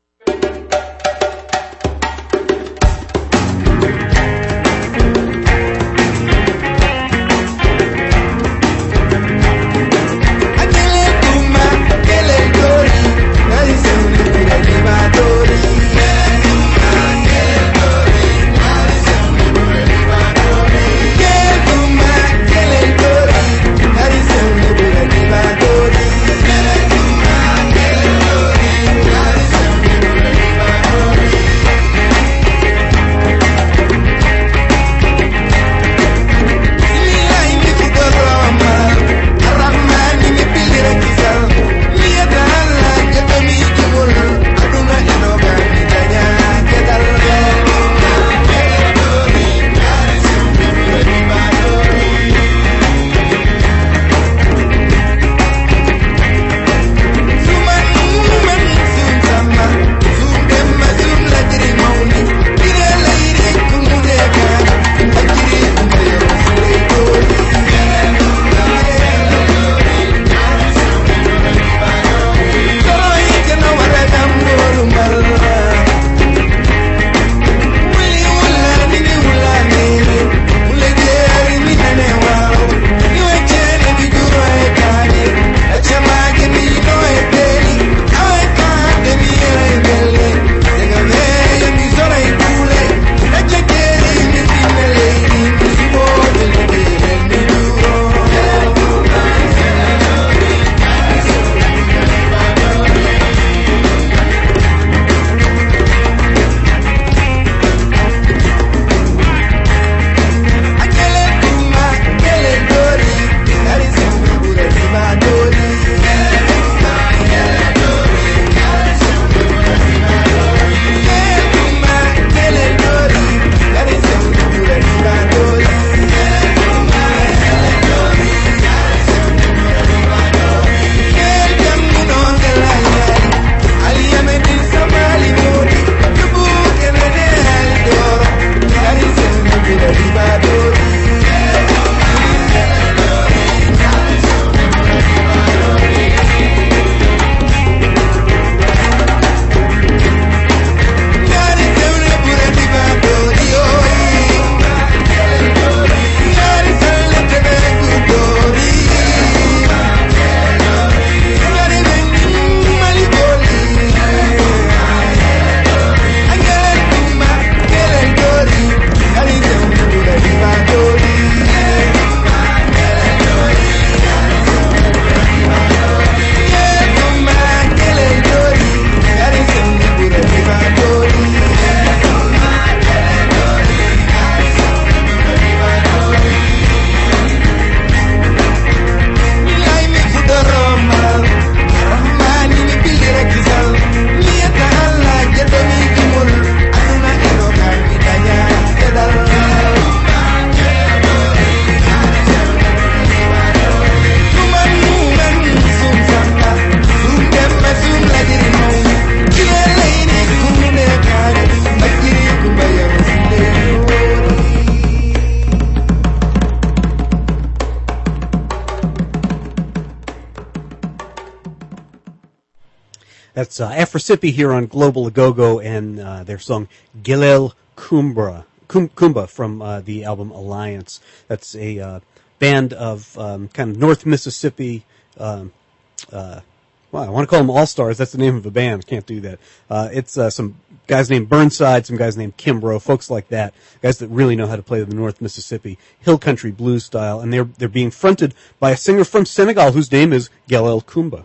That's uh, Afrosippi here on Global Agogo and uh, their song Gilel Kumbra, Kum, Kumba from uh, the album Alliance. That's a uh, band of um, kind of North Mississippi. Um, uh, well, I want to call them All-Stars. That's the name of a band. Can't do that. Uh, it's uh, some guys named Burnside, some guys named Kimbrough, folks like that, guys that really know how to play the North Mississippi hill country blues style, and they're they're being fronted by a singer from Senegal whose name is Gilel Kumba.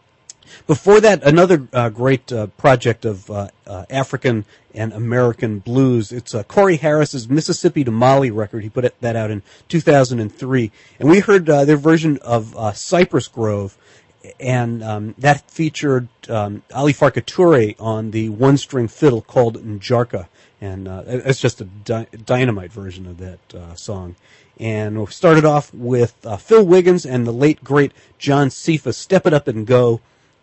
Before that, another uh, great uh, project of uh, uh, African and American blues. It's uh, Corey Harris's Mississippi to Mali record. He put it, that out in two thousand three. And we heard uh, their version of uh, Cypress Grove. and um, that featured um, Ali Farka Touré on the one-string fiddle called Njarka, and uh, it's just a di- dynamite version of that uh, song. And we started off with uh, Phil Wiggins and the late, great John Cephas, Step It Up and Go.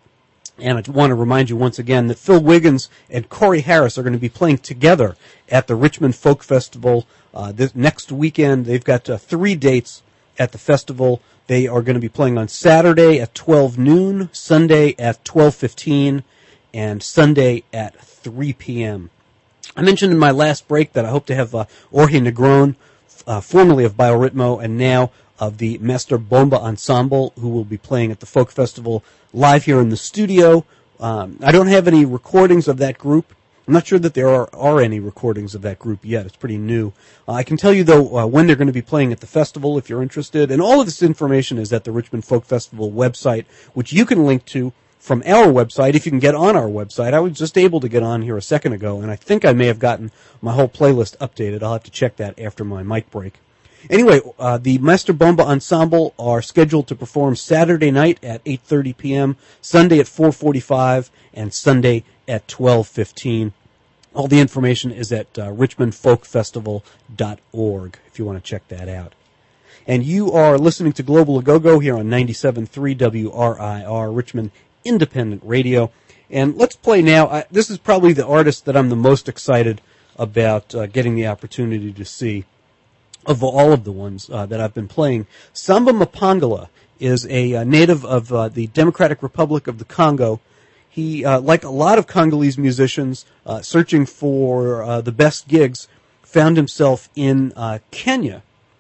And I want to remind you once again that Phil Wiggins and Corey Harris are going to be playing together at the Richmond Folk Festival uh, this next weekend. They've got uh, three dates at the festival. They are going to be playing on Saturday at twelve noon, Sunday at twelve fifteen, and Sunday at three p.m. I mentioned in my last break that I hope to have uh, Jorge Negron, uh, formerly of Bioritmo and now of the Master Bomba Ensemble, who will be playing at the Folk Festival live here in the studio. Um, I don't have any recordings of that group. I'm not sure that there are, are any recordings of that group yet. It's pretty new. Uh, I can tell you, though, uh, when they're going to be playing at the festival, if you're interested. And all of this information is at the Richmond Folk Festival website, which you can link to from our website if you can get on our website. I was just able to get on here a second ago, and I think I may have gotten my whole playlist updated. I'll have to check that after my mic break. Anyway, uh, the Master Bomba Ensemble are scheduled to perform Saturday night at eight thirty p.m., Sunday at four forty-five, and Sunday at twelve fifteen. All the information is at uh, richmond folk festival dot org if you want to check that out. And you are listening to Global A-Go-Go here on ninety-seven point three W R I R, Richmond Independent Radio. And let's play now. I, this is probably the artist that I'm the most excited about uh, getting the opportunity to see of all of the ones uh, that I've been playing. Samba Mapangala is a uh, native of uh, the Democratic Republic of the Congo. He, uh, like a lot of Congolese musicians, uh, searching for uh, the best gigs, found himself in uh, Kenya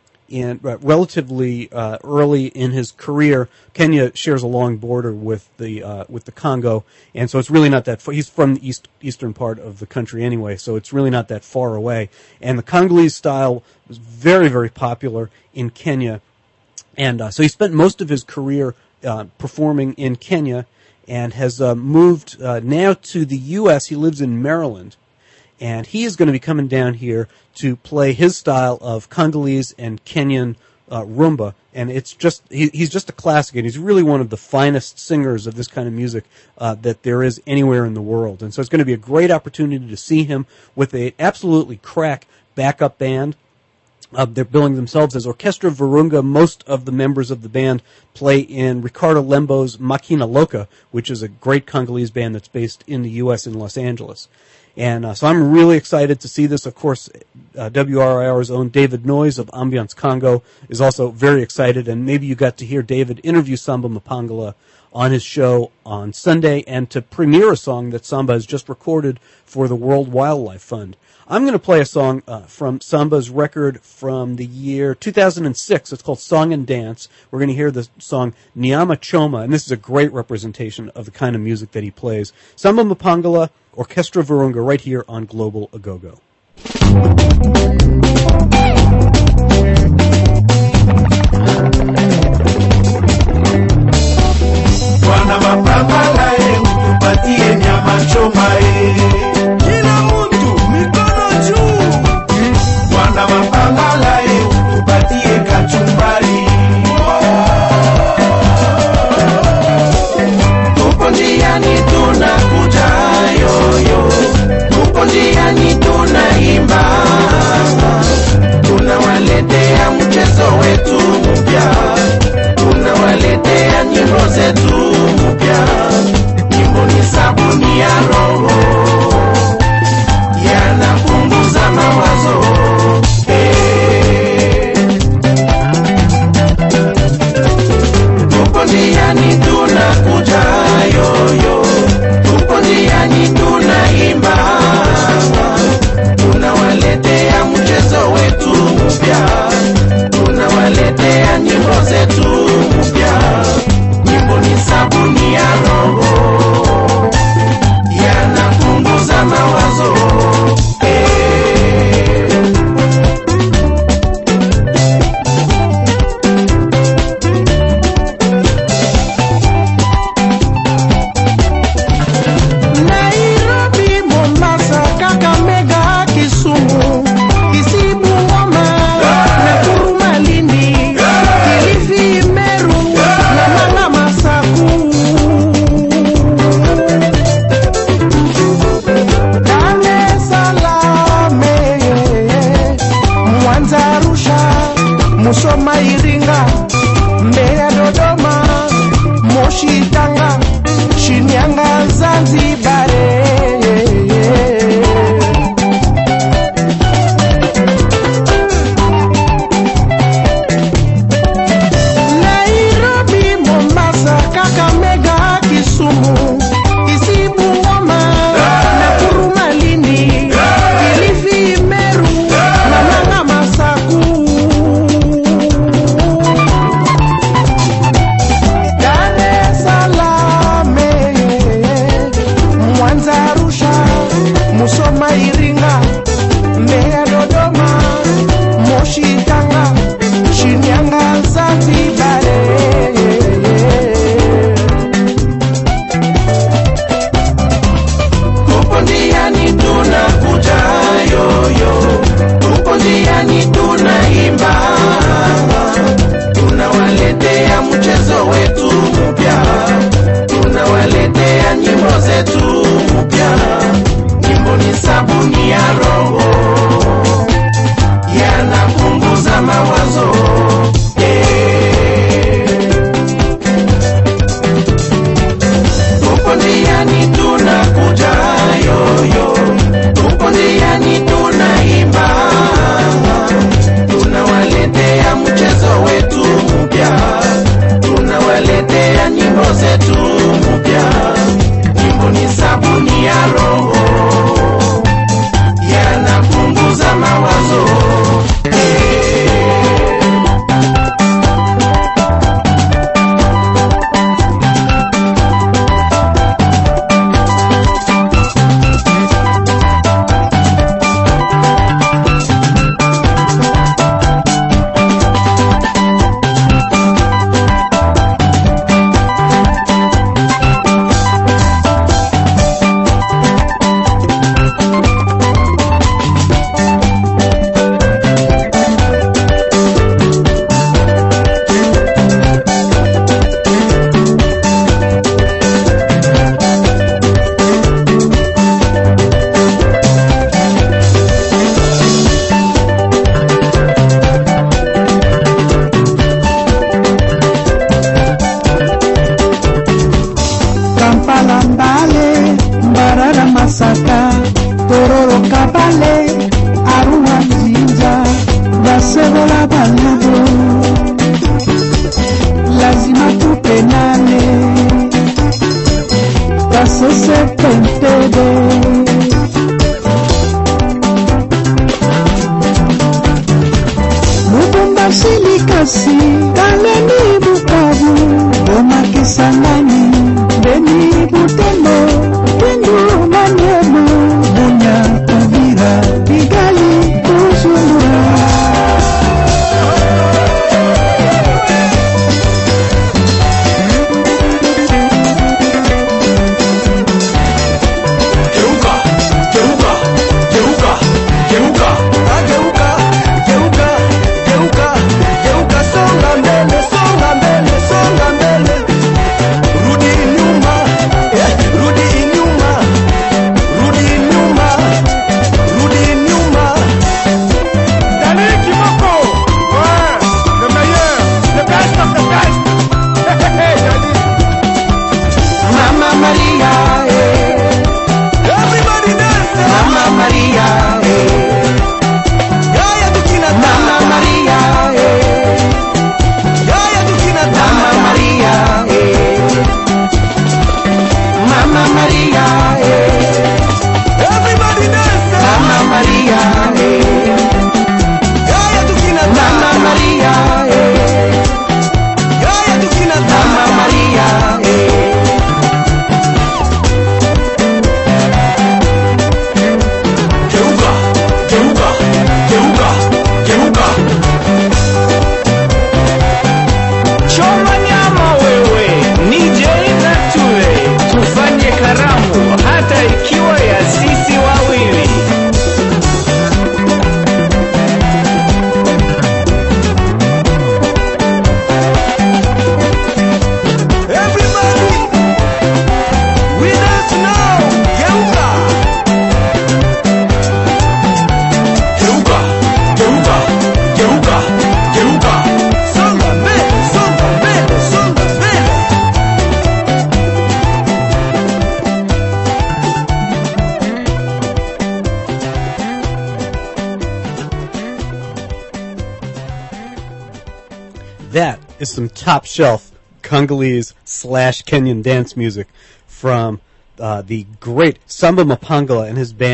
in uh, relatively uh, early in his career. Kenya shares a long border with the uh, with the Congo, and so it's really not that far. He's from the east eastern part of the country anyway, so it's really not that far away. And the Congolese style was very, very popular in Kenya, and uh, so he spent most of his career uh, performing in Kenya, and has uh, moved uh, now to the U S He lives in Maryland, and he is going to be coming down here to play his style of Congolese and Kenyan uh, rumba, and it's just he, he's just a classic, and he's really one of the finest singers of this kind of music uh, that there is anywhere in the world. And so it's going to be a great opportunity to see him with a absolutely crack backup band. Uh, they're billing themselves as Orchestra Virunga. Most of the members of the band play in Ricardo Lembo's Makina Loca, which is a great Congolese band that's based in the U S in Los Angeles. And uh, so I'm really excited to see this. Of course, uh, W R I R's own David Noyes of Ambiance Congo is also very excited, and maybe you got to hear David interview Samba Mapangala on his show on Sunday and to premiere a song that Samba has just recorded for the World Wildlife Fund. I'm going to play a song uh, from Samba's record from the year two thousand six. It's called Song and Dance. We're going to hear the song Nyama Choma, and this is a great representation of the kind of music that he plays. Samba Mapangala, Orchestra Virunga, right here on Global A-Go-Go. Bwana Mapangala, utupatie nyama choma. Kila mtu mikono juu. Bwana Mapangala, utupatie kachumbari. Tupo njiani tunakuja yoyo, tupo njiani tunaimba, tunawaletea mchezo wetu mpya, tunawaletea nyimbo zetu mpya. Nyimbo ni sabuni ya roho, Musoma Iringa, Mbeya Dodoma, Moshi Tanga, Shinyanga Zanzibar. Tupo njiani tunakuja yoyo, tupo njiani tunaimba, tunawaletea mchezo wetu mpya, tunawaletea nyimbo zetu mpya. Nyimbo ni sabuni ya roho, yanapunguza mawazo. Yeah. Tupo njiani tunakuja yoyo, tupo njiani tunaimba, tunawaletea mchezo wetu mpya, tunawaletea nyimbo zetu mpya. Nyimbo ni sabuni ya roho, yanapunguza mawazo. That is some top shelf Congolese slash Kenyan dance music from uh, the great Samba Mapangala and his band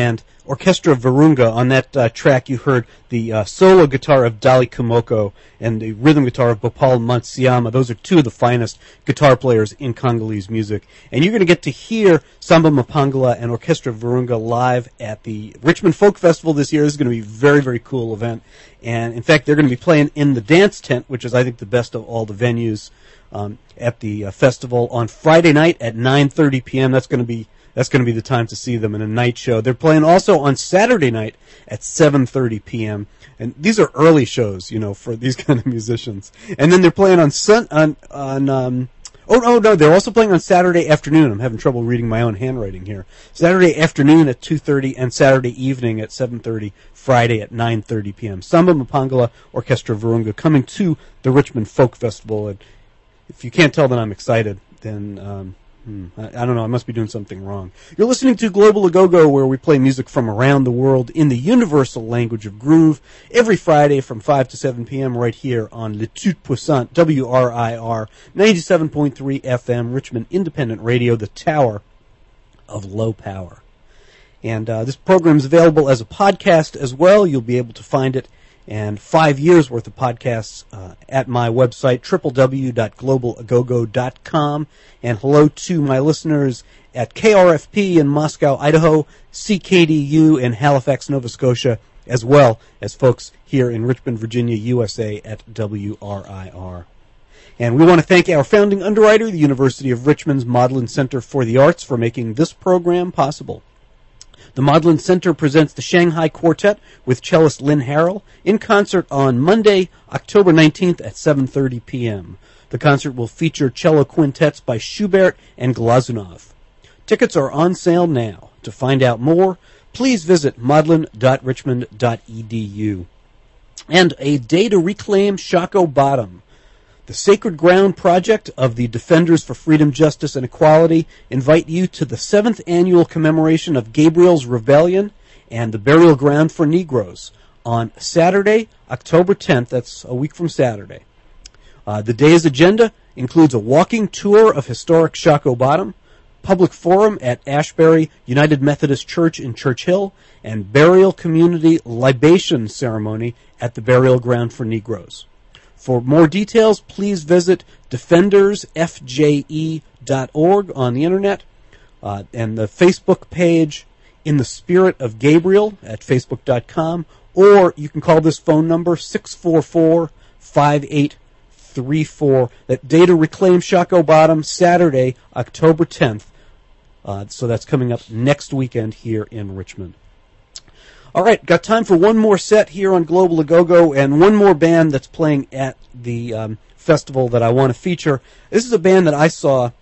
Orchestra Virunga. On that uh, track, you heard the uh, solo guitar of Dali Kumoko and the rhythm guitar of Bhopal Matsuyama. Those are two of the finest guitar players in Congolese music. And you're going to get to hear Samba Mapangala and Orchestra Virunga live at the Richmond Folk Festival this year. This is going to be a very, very cool event. And, in fact, they're going to be playing in the dance tent, which is, I think, the best of all the venues um, at the uh, festival on Friday night at nine thirty p.m. That's going to be That's going to be the time to see them in a night show. They're playing also on Saturday night at seven thirty p.m. And these are early shows, you know, for these kind of musicians. And then they're playing on sun on on um oh no no they're also playing on Saturday afternoon. I'm having trouble reading my own handwriting here. Saturday afternoon at two thirty and Saturday evening at seven thirty. Friday at nine thirty p.m. Samba Mapangala Orchestra Virunga coming to the Richmond Folk Festival. And if you can't tell that I'm excited, then um Hmm, I, I don't know, I must be doing something wrong. You're listening to Global Agogo, where we play music from around the world in the universal language of groove, every Friday from five to seven p.m. right here on Le Tout Puissant, W R I R, ninety-seven point three F M, Richmond Independent Radio, the Tower of Low Power. And uh, this program is available as a podcast as well. You'll be able to find it and five years worth of podcasts uh, at my website, w w w dot global agogo dot com. And hello to my listeners at K R F P in Moscow, Idaho, C K D U in Halifax, Nova Scotia, as well as folks here in Richmond, Virginia, U S A at W R I R. And we want to thank our founding underwriter, the University of Richmond's Modlin Center for the Arts, for making this program possible. The Modlin Center presents the Shanghai Quartet with cellist Lynn Harrell in concert on Monday, October nineteenth at seven thirty p.m. The concert will feature cello quintets by Schubert and Glazunov. Tickets are on sale now. To find out more, please visit modlin dot richmond dot e d u. And a day to reclaim Shockoe Bottom. The Sacred Ground Project of the Defenders for Freedom, Justice, and Equality invite you to the seventh annual commemoration of Gabriel's Rebellion and the Burial Ground for Negroes on Saturday, October tenth. That's a week from Saturday. Uh, the day's agenda includes a walking tour of historic Shockoe Bottom, public forum at Ashbury United Methodist Church in Church Hill, and burial community libation ceremony at the Burial Ground for Negroes. For more details, please visit defenders f j e dot org on the internet, uh, and the Facebook page In the Spirit of Gabriel at facebook dot com, or you can call this phone number six four four, five eight three four. That day to reclaim Shockoe Bottom, Saturday, October tenth. Uh, so that's coming up next weekend here in Richmond. All right, got time for one more set here on Global Agogo, and one more band that's playing at the um, festival that I want to feature. This is a band that I saw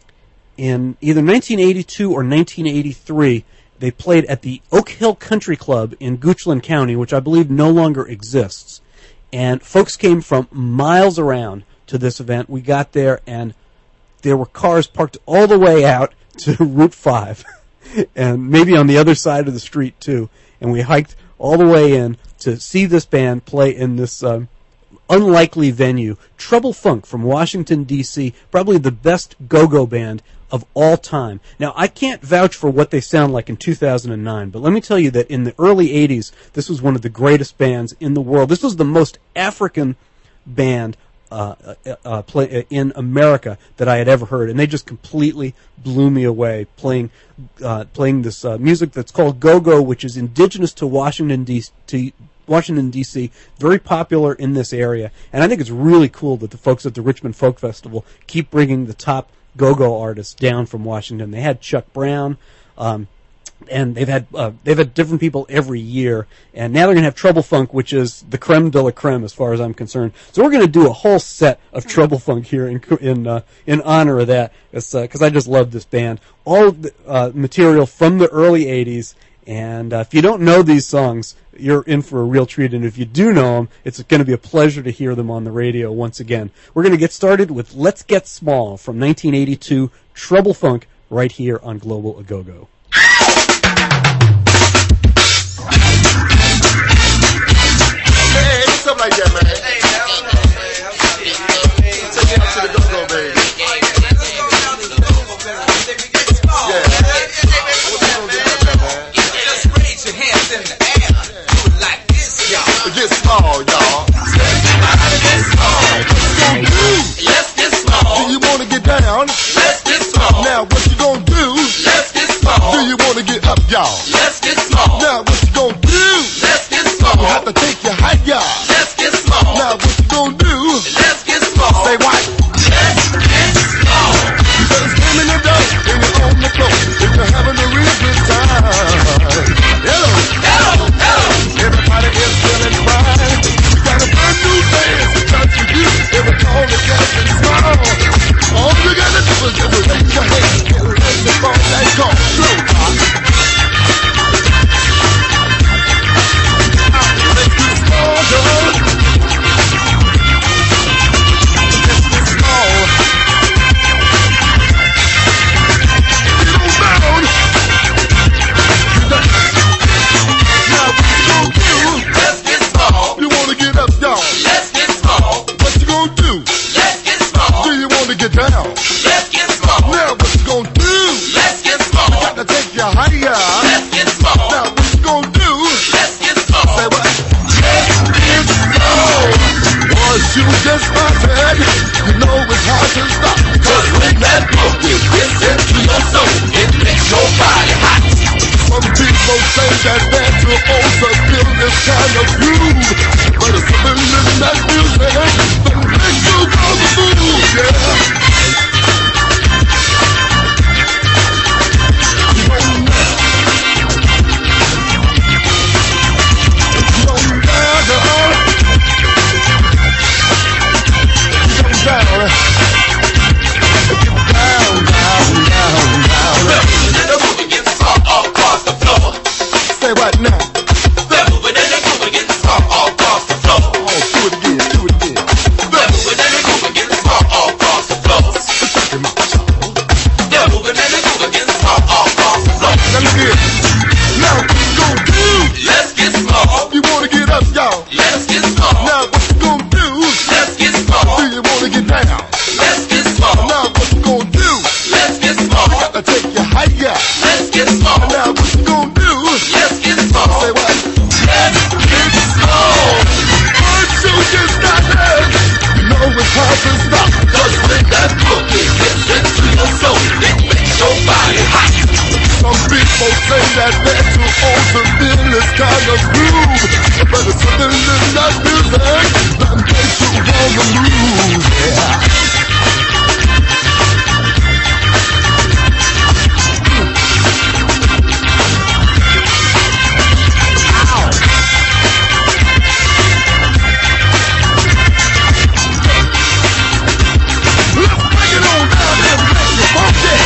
in either nineteen eighty-two or nineteen eighty-three. They played at the Oak Hill Country Club in Goochland County, which I believe no longer exists. And folks came from miles around to this event. We got there, and there were cars parked all the way out to Route five, and maybe on the other side of the street, too. And we hiked all the way in to see this band play in this um, unlikely venue. Trouble Funk from Washington, D C, probably the best go-go band of all time. Now, I can't vouch for what they sound like in two thousand nine, but let me tell you that in the early eighties, this was one of the greatest bands in the world. This was the most African band uh, uh, uh, play, uh, in America that I had ever heard, and they just completely blew me away playing uh, playing this uh, music that's called go-go, which is indigenous to Washington, D C, Washington, D C, very popular in this area. And I think it's really cool that the folks at the Richmond Folk Festival keep bringing the top go-go artists down from Washington. They had Chuck Brown, um, and they've had uh, they've had different people every year. And now they're going to have Trouble Funk, which is the creme de la creme as far as I'm concerned. So we're going to do a whole set of Trouble Funk here in in uh, in honor of that, because uh, I just love this band. All of the uh, material from the early eighties. And uh, if you don't know these songs, you're in for a real treat. And if you do know them, it's going to be a pleasure to hear them on the radio once again. We're going to get started with Let's Get Small from nineteen eighty-two, Trouble Funk, right here on Global Agogo. Hey, what's up like that, man? Hey, take it out to the go-go, baby. Yeah. What you gonna do about that, man? Let's get small. Now what you gonna do? Let's get small. We have to take you higher. Let's get small. Now what you gonna do? Let's get small. Say what? Let's get small. You better scream in the dark and you're on the floor if you're having a real good time. Hello, hello, hello. Everybody is feeling fine. We got a brand new dance to touch with you. Every call is getting small. All you gotta do is just raise your hand and raise the ball that call. Slow pop. Let's get small, girl. Let's get small. Get on down. Now what you gonna do? Let's get small. You wanna get up, y'all? Let's get small. What you gonna do? Let's get small. Do you wanna get down? Let's get small. Now what you gonna do? Let's get small. We got to take you higher. Let's get small. Now what you gonna do? Let's get small. Say what? Let's get small. Once you get started, you know it's hard to stop. Cause when that boogie gets into your soul, it makes your body hot. Some people say that they're too old to feel this kind of groove, but it's something in that music that makes you go the move, yeah. You don't know. You don't down, girl. You don't down. Get down, down, down, down. The movie gets small all across the floor. Say what now? The movie and the groove gets small all across the floor. Oh, do it again, do it again. The movie and the groove gets small all across the floor. The movie and the groove gets small all across the floor. Let me hear it. Now what you gonna do? Let's get small. You wanna get up, y'all? Let's get small. Now what you gonna do? Let's get small. Do you wanna get down? Let's get small. Now what you gonna do? Let's get small. We got to take you higher. Let's get small. Now what you gonna do? Let's get small. Say what? Let's get small. Once you get started, you know it's hard to stop. Cause when that boogie gets into your soul, it makes your body hot. Some people say that they're too old to feel this kind of groove, but it's something in that music that makes you wanna move, yeah. Let's bring it on down and make you funky.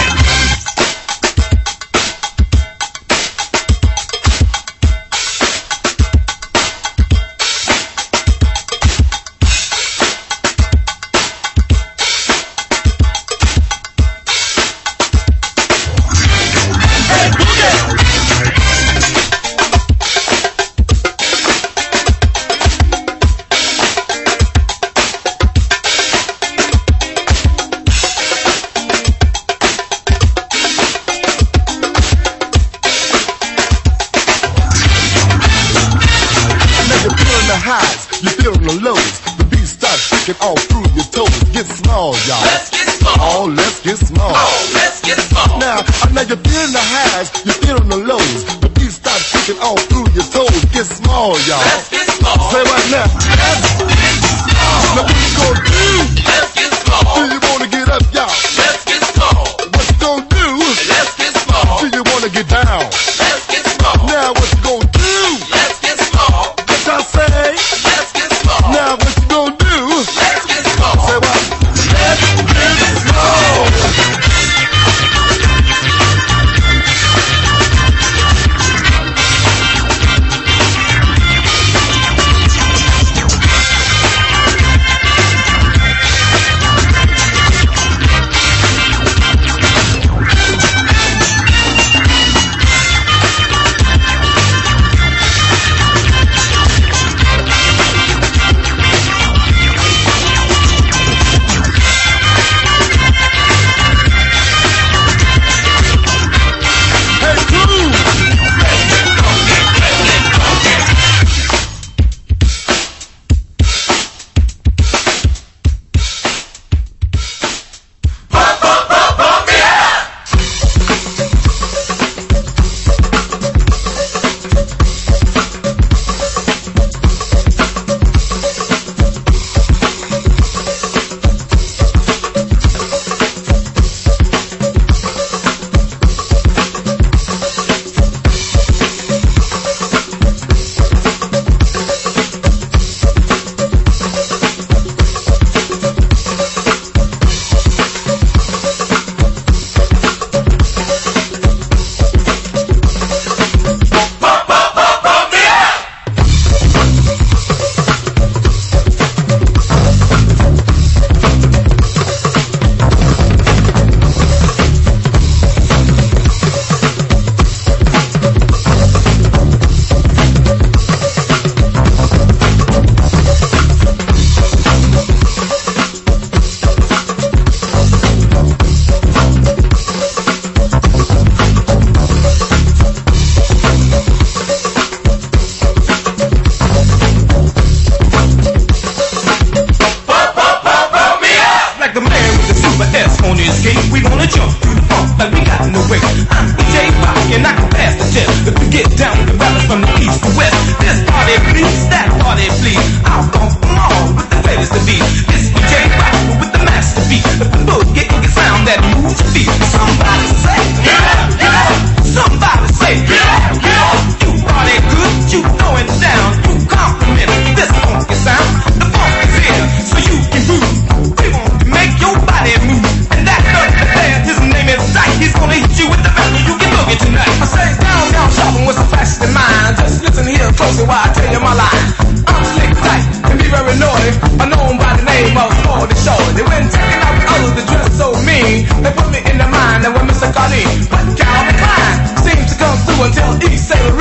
All through your toes, get small, y'all. Let's get small. Oh, let's get small. Oh, let's get small. Now, I know you're feeling the highs, you're feeling the lows. The beat starts kicking all through your toes. Get small, y'all. Let's get small. Say what now? Let's get small. Now what you gonna do? Let's get small. Do you wanna get up, y'all? Let's get small. What you gonna do? Let's get small. Do you wanna get down? Let's get small. Now what you gonna do? Let's get small. What y'all say? Let's get small. Now what you gonna do? Let's get small. Say what? Let's get small.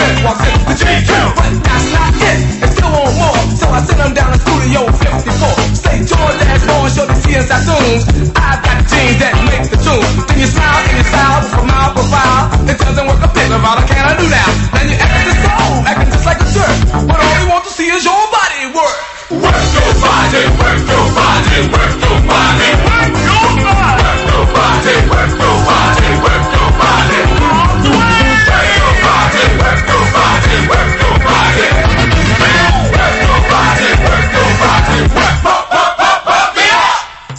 Prince walks in the G Q. But that's not it, they still want more. So I send them down to Studio fifty-four. Say George as born, show the seeing Sassoons. I've got the genes that make the tune. Then you smile and you style from my profile. It doesn't work a bit about a can I do now. Then you act the soul, acting just like a jerk. But all you want to see is your body work. Work your body, work your body, work your body, work your body, work your body, work your body, work your body, work your body, work your body, work your body, work your body, work your body, work, pop, pop, pop, pop, me up.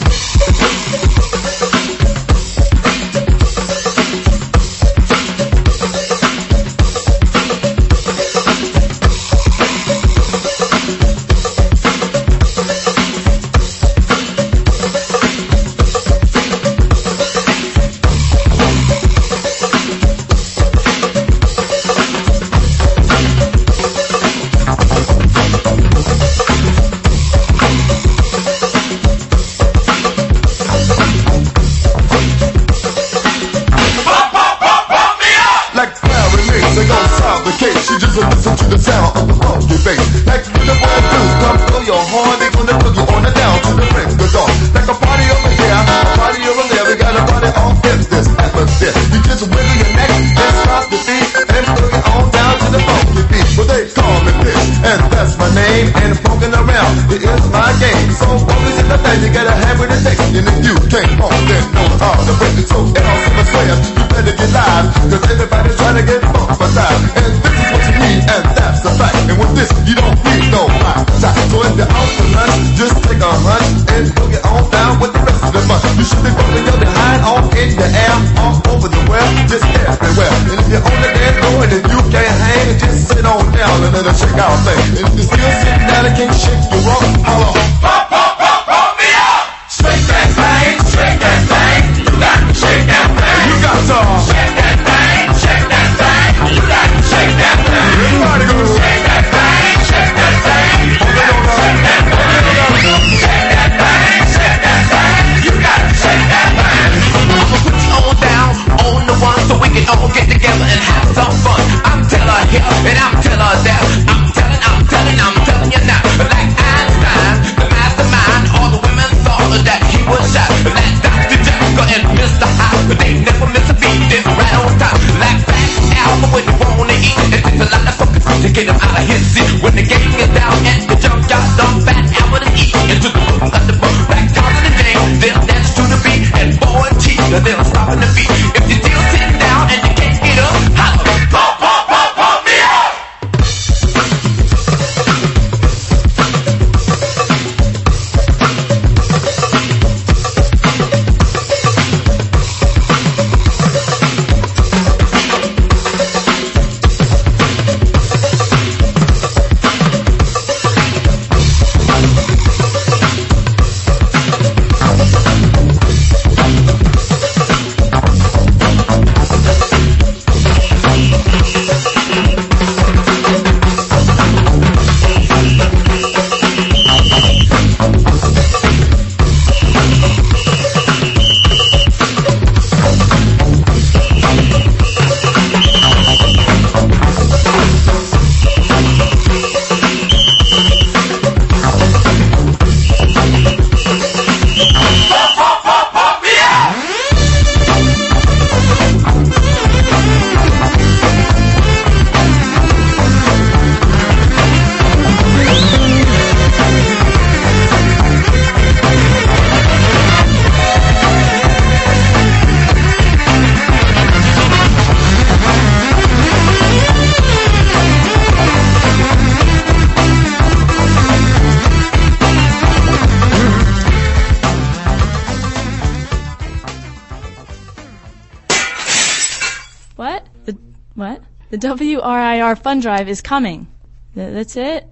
What? The W R I R Fund Drive is coming. Th- that's it?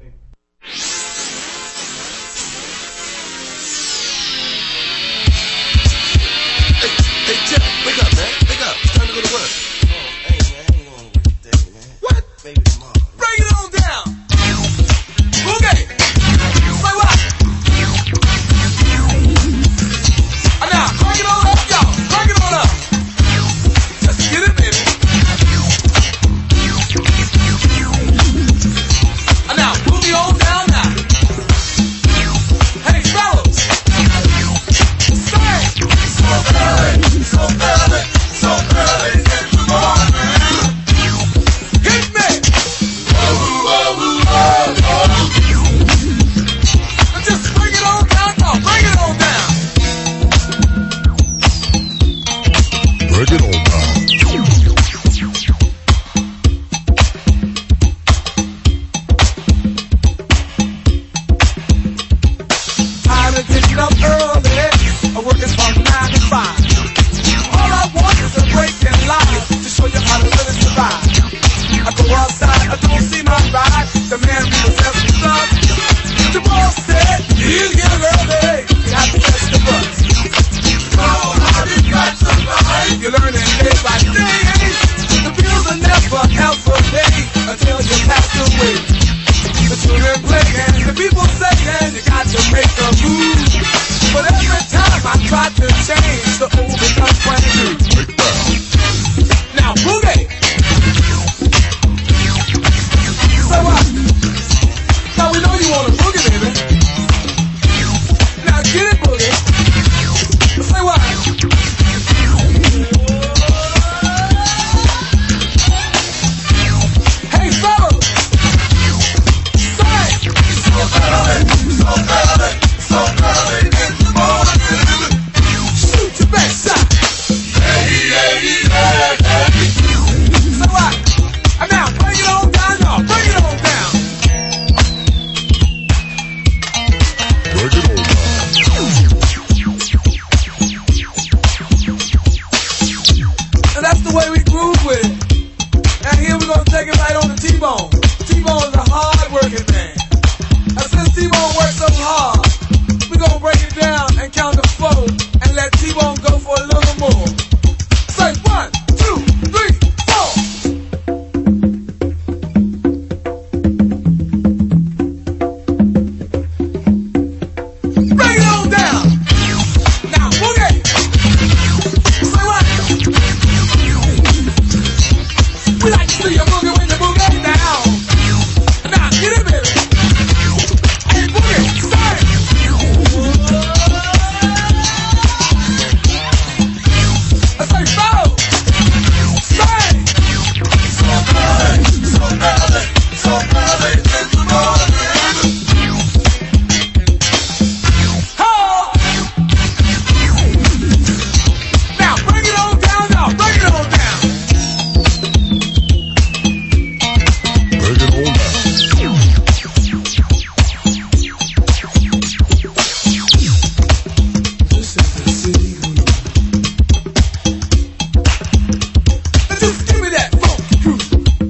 Hey, hey, Jeff, wake up, man. Wake up. It's time to go to work. Oh, hey, man, I ain't going to work today, man. What? Baby, tomorrow. Bring it on down. Boogie. Say what? And now, crank it on up, y'all. Crank it on up. Let's get it, baby. far side. I don't see my ride. The man who possessed the sun. The boss said, he's getting early. Got to catch the bus. So how you got to survive? You're learning day by day. The bills are never ever paid until you pass away. The children play and the people say, and you got to make a move. But every time I try to change, the old becomes brand new. Now boogie. So what? Now we know you want a boogie, baby. Now get it, boogie. Say what? Hey, fellas. Say. So early, so early, so early in the morning. Shoot your best shot. Hey, hey, hey, hey. So what? And now bring it on down, y'all. Bring it on down. Bring it on down. And that's the way we groove with it. Now here we're gonna take it right on to T-Bone. T-Bone is a hard-working man. And since T-Bone works so hard, we're gonna break it down and count to four and let T-Bone go for a little more. Say one, two, three, four. Bring it on down. Now boogie. Say what? We like to see you boogie when you boogie down. Now get it, baby. Hey boogie, say. I say four. Say. So early, so early, so early in the morning. Ho! Now bring it on down, y'all. Bring it on down. Bring it on down. This is the city groove. Now just give me that funky groove.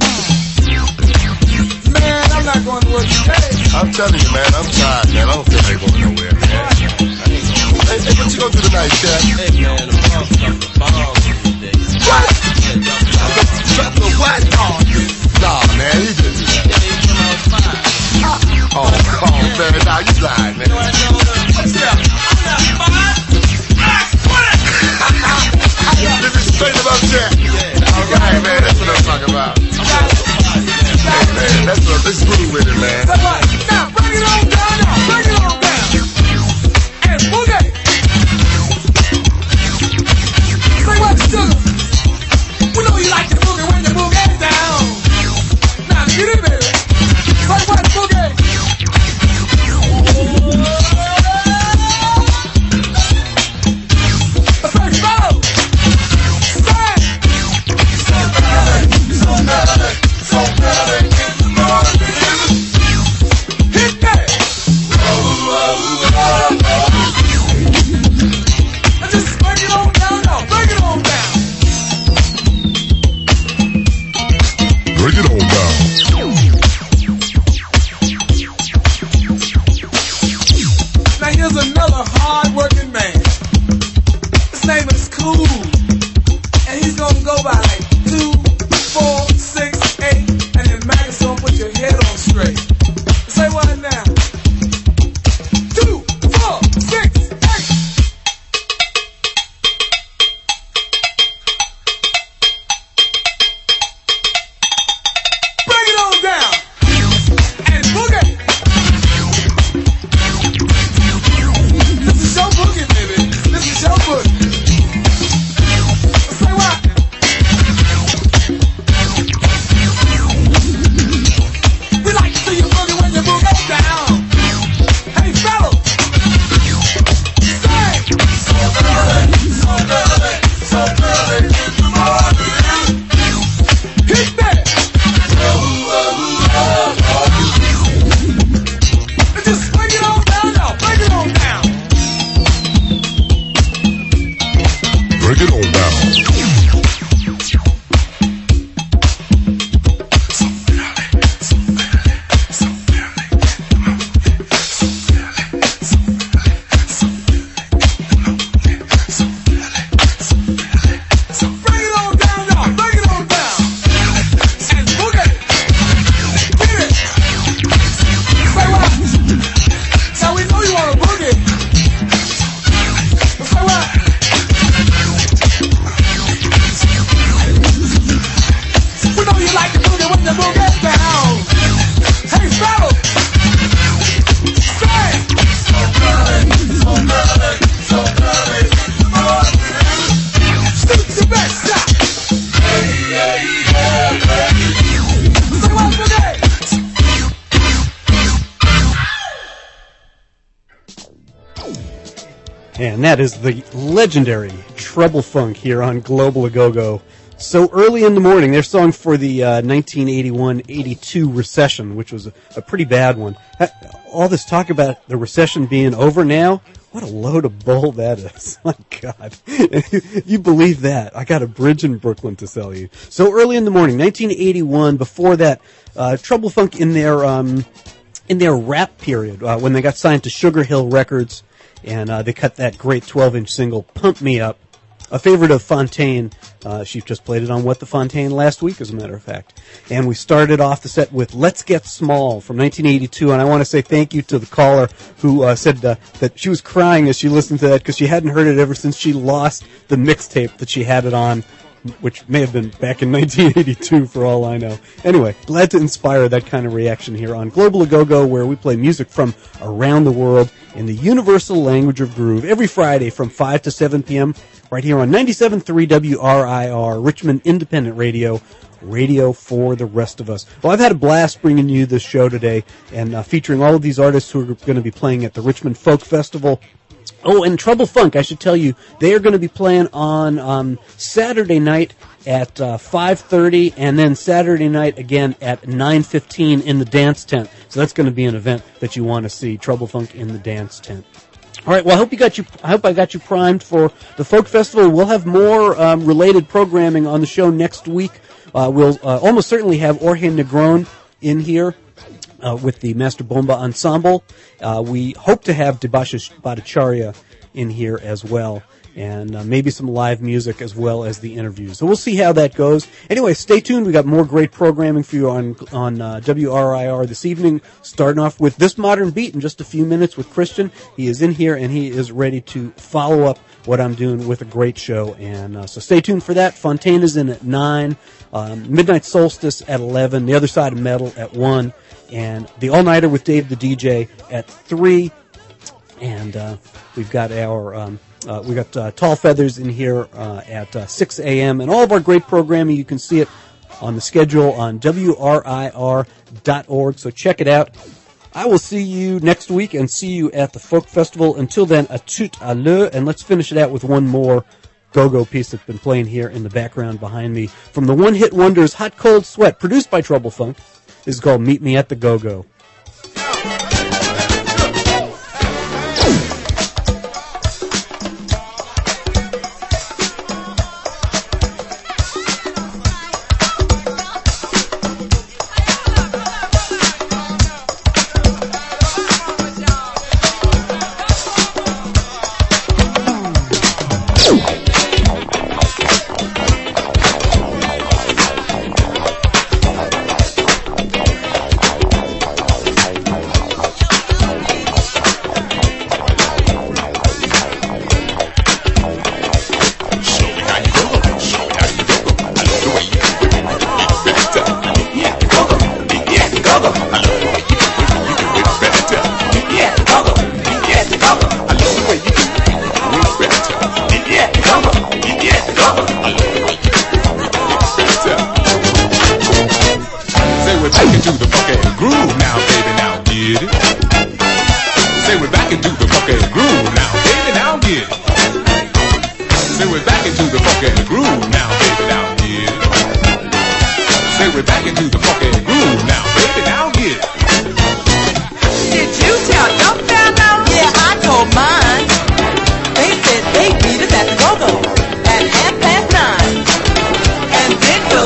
Man, I'm not going to work today. I'm telling you, man, I'm tired, man. I don't feel like going nowhere, man. Hey, hey, what you gonna do tonight, Chad? Hey man, the boss dropped the bombs today. What? Yeah, dropped the bombs. Drop the what? Nah, man, he just do that. Yeah, they came out fine. Oh, oh, man, nah, you lying, man. What's that? I'm not fine. This is straight about Chad. Yeah. All right, man, that's what I'm talking about. Hey, man, that's what, let's groove with it, man. Say what? Now bring it on down, y'all. Bring it on down. And boogie. Say what, sugar? We know you like the boogie when the boogie down. Now get it, baby. Say what, boogie? Say four. Say. So early, so early, so early in the morning. Hit that. And just bring it on down, y'all. Bring it on down. Bring it on down. Now here's another hard-working man. His name is Cool, and he's gonna go by like two, four, six, eight, and then Maggie's gonna put your head on straight. Say what now? Two, four, six, eight. Bring it on boogie with the boogie down. Hey, fellas, say. So good, so good, so good. Shoot the best shot. Hey, hey, hey, hey. So what's the day? And that is the legendary Trouble Funk here on Global A-Go-Go. So early in the morning, their song for the uh, nineteen eighty-one eighty-two recession, which was a, a pretty bad one. All this talk about the recession being over now, what a load of bull that is. My God. You believe that? I got a bridge in Brooklyn to sell you. So early in the morning, nineteen eighty-one, before that, uh, Trouble Funk in their, um, in their rap period, uh, when they got signed to Sugar Hill Records, and uh, they cut that great twelve-inch single, Pump Me Up, a favorite of Fontaine. Uh, she just played it on What the Fontaine last week, as a matter of fact. And we started off the set with Let's Get Small from nineteen eighty-two, and I want to say thank you to the caller who uh, said uh, that she was crying as she listened to that because she hadn't heard it ever since she lost the mixtape that she had it on, which may have been back in nineteen eighty-two for all I know. Anyway, glad to inspire that kind of reaction here on Global A-Go-Go, where we play music from around the world in the universal language of groove every Friday from five to seven p.m. right here on ninety-seven point three W R I R, Richmond Independent Radio, radio for the rest of us. Well, I've had a blast bringing you this show today and uh, featuring all of these artists who are going to be playing at the Richmond Folk Festival. Oh, and Trouble Funk, I should tell you, they are going to be playing on um, Saturday night at uh, five thirty, and then Saturday night again at nine fifteen in the Dance Tent. So that's going to be an event that you want to see, Trouble Funk in the Dance Tent. All right, well, I hope you got you. I hope I got you primed for the Folk Festival. We'll have more um, related programming on the show next week. Uh, we'll uh, almost certainly have Jorge Negron in here. Uh, with the Master Bomba Ensemble. Uh, we hope to have Debashish Bhattacharya in here as well, and uh, maybe some live music as well as the interviews. So we'll see how that goes. Anyway, stay tuned. We got more great programming for you on on uh, W R I R this evening, starting off with This Modern Beat in just a few minutes with Christian. He is in here, and he is ready to follow up what I'm doing with a great show. And uh, so stay tuned for that. Fontaine is in at nine, um, Midnight Solstice at eleven, The Other Side of Metal at one, and the All-Nighter with Dave the D J at three, and uh, we've got our um, uh, we got uh, Tall Feathers in here uh, at uh, six a.m. and all of our great programming. You can see it on the schedule on W R I R dot org. So check it out. I will see you next week and see you at the Folk Festival. Until then, a tout à l'heure, and let's finish it out with one more go-go piece that's been playing here in the background behind me from the One Hit Wonders Hot Cold Sweat, produced by Trouble Funk. This is called Meet Me at the Go-Go.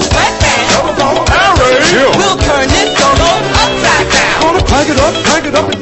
Crank it up, crank it up.